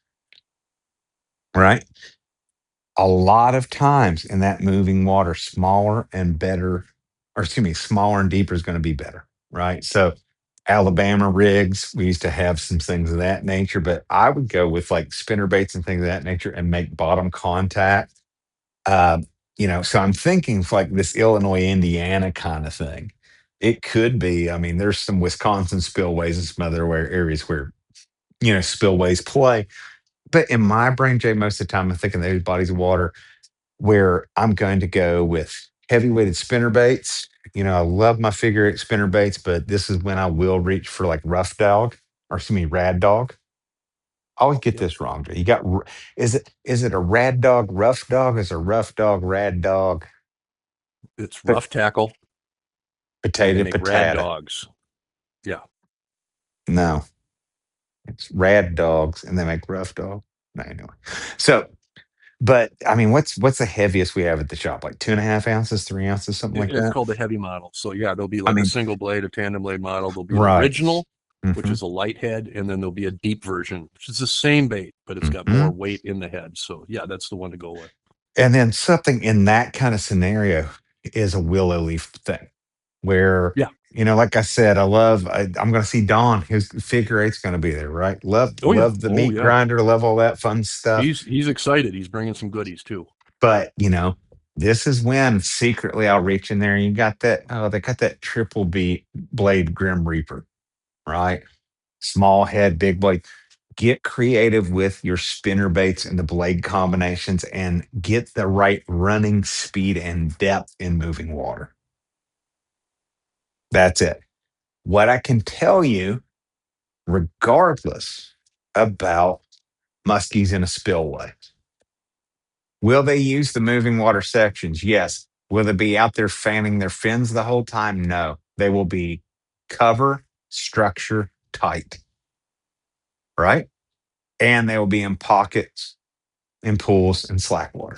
[SPEAKER 1] right? A lot of times in that moving water, smaller and better, or excuse me, smaller and deeper is going to be better, right? So, Alabama rigs, we used to have some things of that nature, but I would go with like spinner baits and things of that nature and make bottom contact. Um, you know, so I'm thinking of like this Illinois, Indiana kind of thing. It could be, I mean, there's some Wisconsin spillways and some other where- areas where, you know, spillways play. But in my brain, Jay, most of the time I'm thinking those bodies of water where I'm going to go with heavy weighted spinner baits. You know, I love my figure eight spinner baits, but this is when I will reach for like rough dog or excuse me, rad dog. I always get
[SPEAKER 2] Yep.
[SPEAKER 1] this wrong. Jay. You got r- is it is it a rad dog, rough dog? Is a rough dog, rad dog?
[SPEAKER 2] It's
[SPEAKER 1] But
[SPEAKER 2] rough tackle, and they
[SPEAKER 1] potato,
[SPEAKER 2] make rad
[SPEAKER 1] potato.
[SPEAKER 2] dogs. Yeah.
[SPEAKER 1] No, it's rad dogs, and they make rough dog. No, anyway. So, but I mean, what's what's the heaviest we have at the shop? Like two and a half ounces, three ounces, something
[SPEAKER 2] It-
[SPEAKER 1] like
[SPEAKER 2] It's
[SPEAKER 1] that.
[SPEAKER 2] called the heavy model. So yeah, there'll be
[SPEAKER 1] I
[SPEAKER 2] like a
[SPEAKER 1] mean,
[SPEAKER 2] single blade, a tandem blade model. There'll be an
[SPEAKER 1] right.
[SPEAKER 2] original, which
[SPEAKER 1] hmm
[SPEAKER 2] is a light head, and then there'll be a deep version, which is the same bait, but it's got
[SPEAKER 1] hmm
[SPEAKER 2] more weight in the head. So yeah, that's the one to go with.
[SPEAKER 1] And then something in that kind of scenario is a willow leaf thing where,
[SPEAKER 2] Yeah.
[SPEAKER 1] you know, like I said, I love, I, I'm going to see Don, his figure eight's going to be there, right? Love,
[SPEAKER 2] Oh yeah.
[SPEAKER 1] love the
[SPEAKER 2] Oh
[SPEAKER 1] meat
[SPEAKER 2] yeah.
[SPEAKER 1] grinder, love all that fun stuff.
[SPEAKER 2] He's he's excited. He's bringing some goodies too.
[SPEAKER 1] But, you know, this is when secretly I'll reach in there and you got that, oh, they got that triple beat blade Grim Reaper, right? Small head, big blade. Get creative with your spinner baits and the blade combinations and get the right running speed and depth in moving water. That's it. What I can tell you, regardless about muskies in a spillway, will they use the moving water sections? Yes. Will they be out there fanning their fins the whole time? No. They will be cover, structure, tight, right? And they will be in pockets, in pools, and slack water.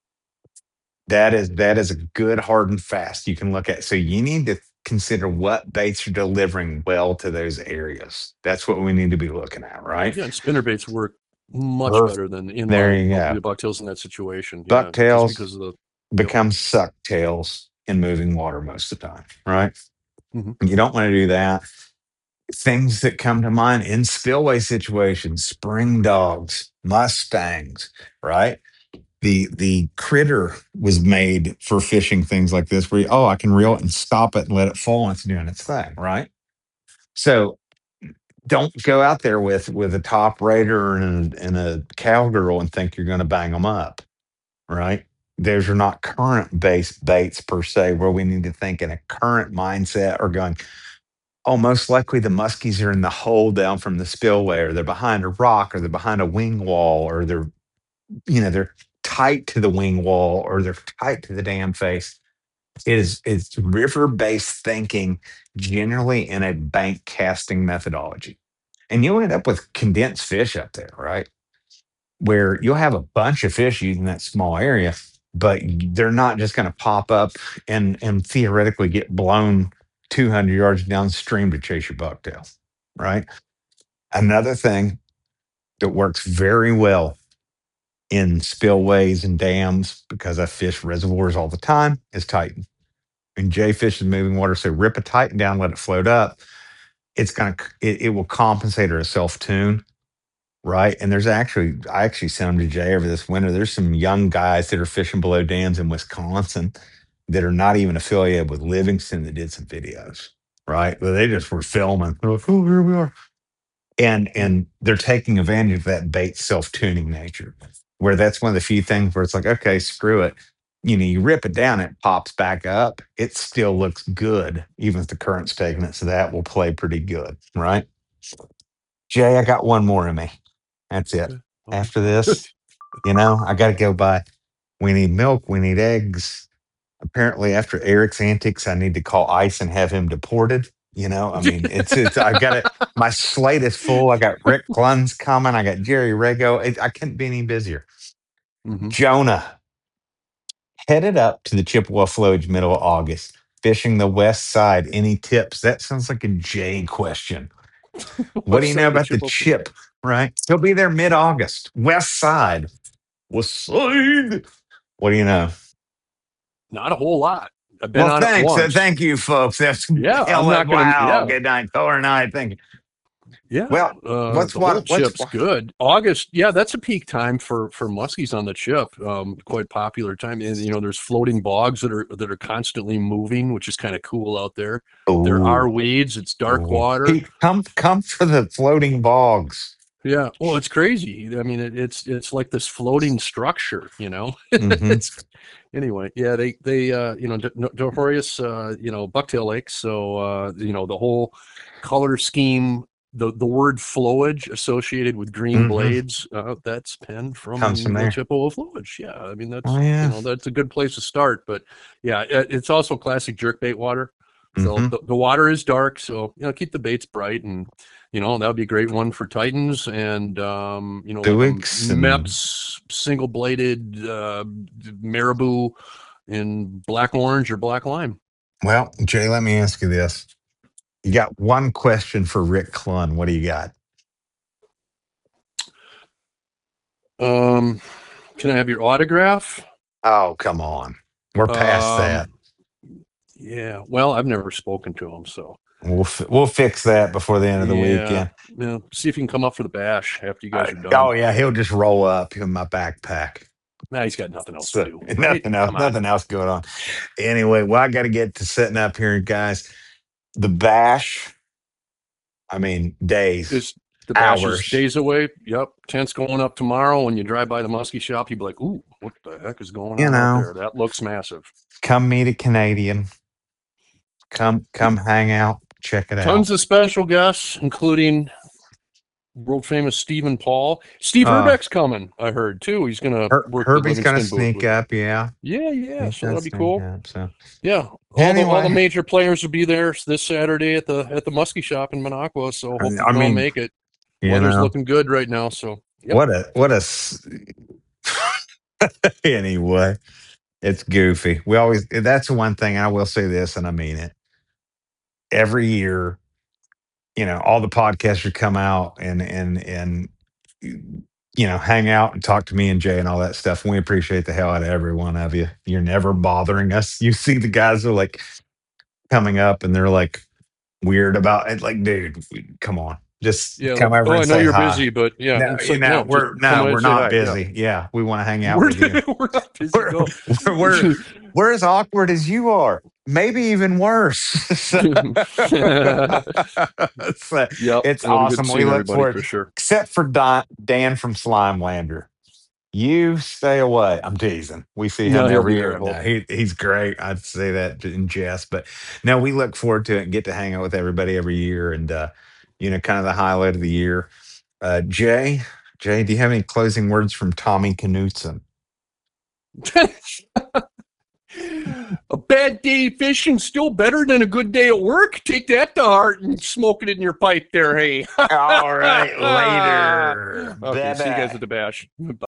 [SPEAKER 1] That is that is a good hard and fast you can look at. So you need to consider what baits are delivering well to those areas. That's what we need to be looking at, right?
[SPEAKER 2] Yeah, and spinner baits work much
[SPEAKER 1] Perf-
[SPEAKER 2] better than
[SPEAKER 1] There
[SPEAKER 2] inline
[SPEAKER 1] you
[SPEAKER 2] buck-
[SPEAKER 1] go.
[SPEAKER 2] bucktails in that situation. Yeah, just
[SPEAKER 1] Bucktails
[SPEAKER 2] because of the yep.
[SPEAKER 1] become suck tails in moving water most of the time, right?
[SPEAKER 2] hmm
[SPEAKER 1] You don't want to do that. Things that come to mind in spillway situations, spring dogs, mustangs, right? The the critter was made for fishing things like this where you, oh, I can reel it and stop it and let it fall and it's doing its thing, right? So don't go out there with with a top raider and, a- and a cowgirl and think you're going to bang them up, right? Those are not current based baits per se, where we need to think in a current mindset or going, oh, most likely the muskies are in the hole down from the spillway, or they're behind a rock, or they're behind a wing wall, or they're, you know, they're tight to the wing wall, or they're tight to the dam face. It is it's river based thinking, generally in a bank casting methodology. And you'll end up with condensed fish up there, right? Where you'll have a bunch of fish using that small area, but they're not just going to pop up and and theoretically get blown two hundred yards downstream to chase your bucktail, right? Another thing that works very well in spillways and dams, because I fish reservoirs all the time, is Titan. And Jay fish is moving water, so rip a Titan down, let it float up. It's gonna it, it will compensate or self tune. Right. And there's actually, I actually sent them to Jay over this winter. There's some young guys that are fishing below dams in Wisconsin that are not even affiliated with Livingston that did some videos. Right. But they just were filming. They're like, oh, here we are. And and they're taking advantage of that bait self-tuning nature, where that's one of the few things where it's like, okay, screw it. You know, you rip it down, it pops back up. It still looks good, even if the current's taking it. So that will play pretty good. Right. Jay, I got one more in me. That's it.
[SPEAKER 2] Okay.
[SPEAKER 1] After this, you know, I got to go buy. We need milk. We need eggs. Apparently, after Eric's antics, I need to call ICE and have him deported. You know, I mean, it's it's. I've got it. My slate is full. I got Rick Clun's coming. I got Jerry Rego. It, I couldn't be any busier.
[SPEAKER 2] Mhm.
[SPEAKER 1] Jonah headed up to the Chippewa flowage middle of August, fishing the west side. Any tips? That sounds like a Jay question. What do
[SPEAKER 2] West
[SPEAKER 1] you
[SPEAKER 2] side
[SPEAKER 1] know
[SPEAKER 2] of the
[SPEAKER 1] about the
[SPEAKER 2] Chippewa-
[SPEAKER 1] chip? Right, he'll be there mid August. West side. West side. What do you know?
[SPEAKER 2] Not a whole lot. I've been
[SPEAKER 1] Well,
[SPEAKER 2] on it
[SPEAKER 1] thanks. Uh,
[SPEAKER 2] once.
[SPEAKER 1] thank you, folks. That's
[SPEAKER 2] Yeah, I'm
[SPEAKER 1] hell.
[SPEAKER 2] not gonna.
[SPEAKER 1] Wow.
[SPEAKER 2] Yeah,
[SPEAKER 1] Good night, color night. Thank you.
[SPEAKER 2] yeah.
[SPEAKER 1] Well,
[SPEAKER 2] Uh,
[SPEAKER 1] what's
[SPEAKER 2] the whole
[SPEAKER 1] what? What's
[SPEAKER 2] chip's good. August, yeah, that's a peak time for for muskies on the chip. Um, quite popular time, and you know, there's floating bogs that are that are constantly moving, which is kind of cool out there. There are
[SPEAKER 1] oh,
[SPEAKER 2] weeds. It's dark
[SPEAKER 1] oh.
[SPEAKER 2] water.
[SPEAKER 1] Pete, come come for the floating bogs.
[SPEAKER 2] Yeah. Well, it's crazy. I mean, it, it's it's like this floating structure. You know.
[SPEAKER 1] Mm-hmm.
[SPEAKER 2] It's anyway. Yeah. They they uh you know Dorius uh you know Bucktail Lake. So uh you know the whole color scheme. The, the word flowage associated with green
[SPEAKER 1] Mm-hmm.
[SPEAKER 2] blades, uh, that's penned from
[SPEAKER 1] Comes from
[SPEAKER 2] the
[SPEAKER 1] there.
[SPEAKER 2] Chippewa flowage. Yeah, I mean that's
[SPEAKER 1] Oh
[SPEAKER 2] you
[SPEAKER 1] yeah.
[SPEAKER 2] know that's a good place to start. But yeah, it, it's also classic jerkbait water. So
[SPEAKER 1] Mm-hmm.
[SPEAKER 2] the, the water is dark, so you know keep the baits bright, and you know that would be a great one for Titans and um, you know like a
[SPEAKER 1] Duix and
[SPEAKER 2] Mepps single bladed uh, marabou in black orange or black lime.
[SPEAKER 1] well, Jay, let me ask you this. You got one question for Rick Clun. What do you got?
[SPEAKER 2] Um, can I have your autograph?
[SPEAKER 1] Oh, come on. We're past
[SPEAKER 2] Um,
[SPEAKER 1] that.
[SPEAKER 2] yeah. Well, I've never spoken to him, so
[SPEAKER 1] We'll fi- we'll fix that before the end of the
[SPEAKER 2] yeah.
[SPEAKER 1] weekend.
[SPEAKER 2] Yeah. See if you can come up for the bash after you
[SPEAKER 1] Uh,
[SPEAKER 2] guys are done.
[SPEAKER 1] oh yeah, he'll just roll up in my backpack.
[SPEAKER 2] Nah, he's got nothing else to
[SPEAKER 1] So
[SPEAKER 2] do. Right?
[SPEAKER 1] nothing else,
[SPEAKER 2] Come on.
[SPEAKER 1] nothing else going on. Anyway, well, I got to get to setting up here, guys. The bash. I mean, days,
[SPEAKER 2] Is the bash is
[SPEAKER 1] hours.
[SPEAKER 2] days away? Yep. Tent's going up tomorrow. When you drive by the muskie shop, you'd be like, "Ooh, what the heck is going
[SPEAKER 1] You
[SPEAKER 2] on out
[SPEAKER 1] know,
[SPEAKER 2] there? That looks massive."
[SPEAKER 1] come meet a Canadian. Come, come hang out. Check it out.
[SPEAKER 2] Tons of special guests, including world famous Stephen Paul. Steve
[SPEAKER 1] Uh,
[SPEAKER 2] Herbeck's coming. I heard too. He's gonna
[SPEAKER 1] Her-
[SPEAKER 2] work the
[SPEAKER 1] Herbie's gonna
[SPEAKER 2] Livingston booth
[SPEAKER 1] sneak
[SPEAKER 2] with.
[SPEAKER 1] up. Yeah,
[SPEAKER 2] Yeah, yeah.
[SPEAKER 1] he's
[SPEAKER 2] So
[SPEAKER 1] gonna
[SPEAKER 2] that'll be
[SPEAKER 1] sneak
[SPEAKER 2] cool.
[SPEAKER 1] up. So
[SPEAKER 2] Yeah, all the all the
[SPEAKER 1] anyway,
[SPEAKER 2] major players will be there this Saturday at the at the Muskie Shop in Minocqua. So hope you
[SPEAKER 1] I
[SPEAKER 2] can all
[SPEAKER 1] mean,
[SPEAKER 2] make it.
[SPEAKER 1] you
[SPEAKER 2] Weather's
[SPEAKER 1] know,
[SPEAKER 2] looking good right now. So yep.
[SPEAKER 1] what a what a. s- anyway, it's goofy. We always that's the one thing I will say this, and I mean it. Every year, you know, all the podcasters come out and and and you know, hang out and talk to me and Jay and all that stuff. And we appreciate the hell out of every one of you. You're never bothering us. You see the guys who are like coming up and they're like weird about it. Like, dude, come on. Just
[SPEAKER 2] Yeah,
[SPEAKER 1] come
[SPEAKER 2] like,
[SPEAKER 1] over
[SPEAKER 2] oh, I
[SPEAKER 1] and
[SPEAKER 2] know
[SPEAKER 1] say
[SPEAKER 2] you're
[SPEAKER 1] hi.
[SPEAKER 2] busy, but yeah,
[SPEAKER 1] No,
[SPEAKER 2] it's
[SPEAKER 1] you
[SPEAKER 2] like,
[SPEAKER 1] know,
[SPEAKER 2] no, just
[SPEAKER 1] we're
[SPEAKER 2] come
[SPEAKER 1] no,
[SPEAKER 2] by
[SPEAKER 1] we're
[SPEAKER 2] and say
[SPEAKER 1] not
[SPEAKER 2] hi. Yeah.
[SPEAKER 1] busy. Yeah, we want to hang out
[SPEAKER 2] We're,
[SPEAKER 1] with you.
[SPEAKER 2] we're not busy.
[SPEAKER 1] We're,
[SPEAKER 2] Go.
[SPEAKER 1] we're, we're, we're as awkward as you are, maybe even worse. So- so
[SPEAKER 2] Yep,
[SPEAKER 1] it's
[SPEAKER 2] it'll be good
[SPEAKER 1] awesome. We
[SPEAKER 2] seeing
[SPEAKER 1] look
[SPEAKER 2] everybody
[SPEAKER 1] forward,
[SPEAKER 2] for sure.
[SPEAKER 1] except for Don, Dan from Slimelander. You stay away. I'm teasing. We see
[SPEAKER 2] No,
[SPEAKER 1] him
[SPEAKER 2] he'll
[SPEAKER 1] every
[SPEAKER 2] be there.
[SPEAKER 1] year.
[SPEAKER 2] I
[SPEAKER 1] No,
[SPEAKER 2] hope.
[SPEAKER 1] he, he's great. I'd say that in jest, but no, we look forward to it and get to hang out with everybody every year. And, uh, you know, kind of the highlight of the year. Uh, Jay, Jay, do you have any closing words from Tommy Knutson?
[SPEAKER 2] A bad day fishing still better than a good day at work. Take that to heart and smoke it in your pipe there, hey.
[SPEAKER 1] All right, later.
[SPEAKER 2] Okay, see you guys
[SPEAKER 1] Bye-bye.
[SPEAKER 2] at the bash.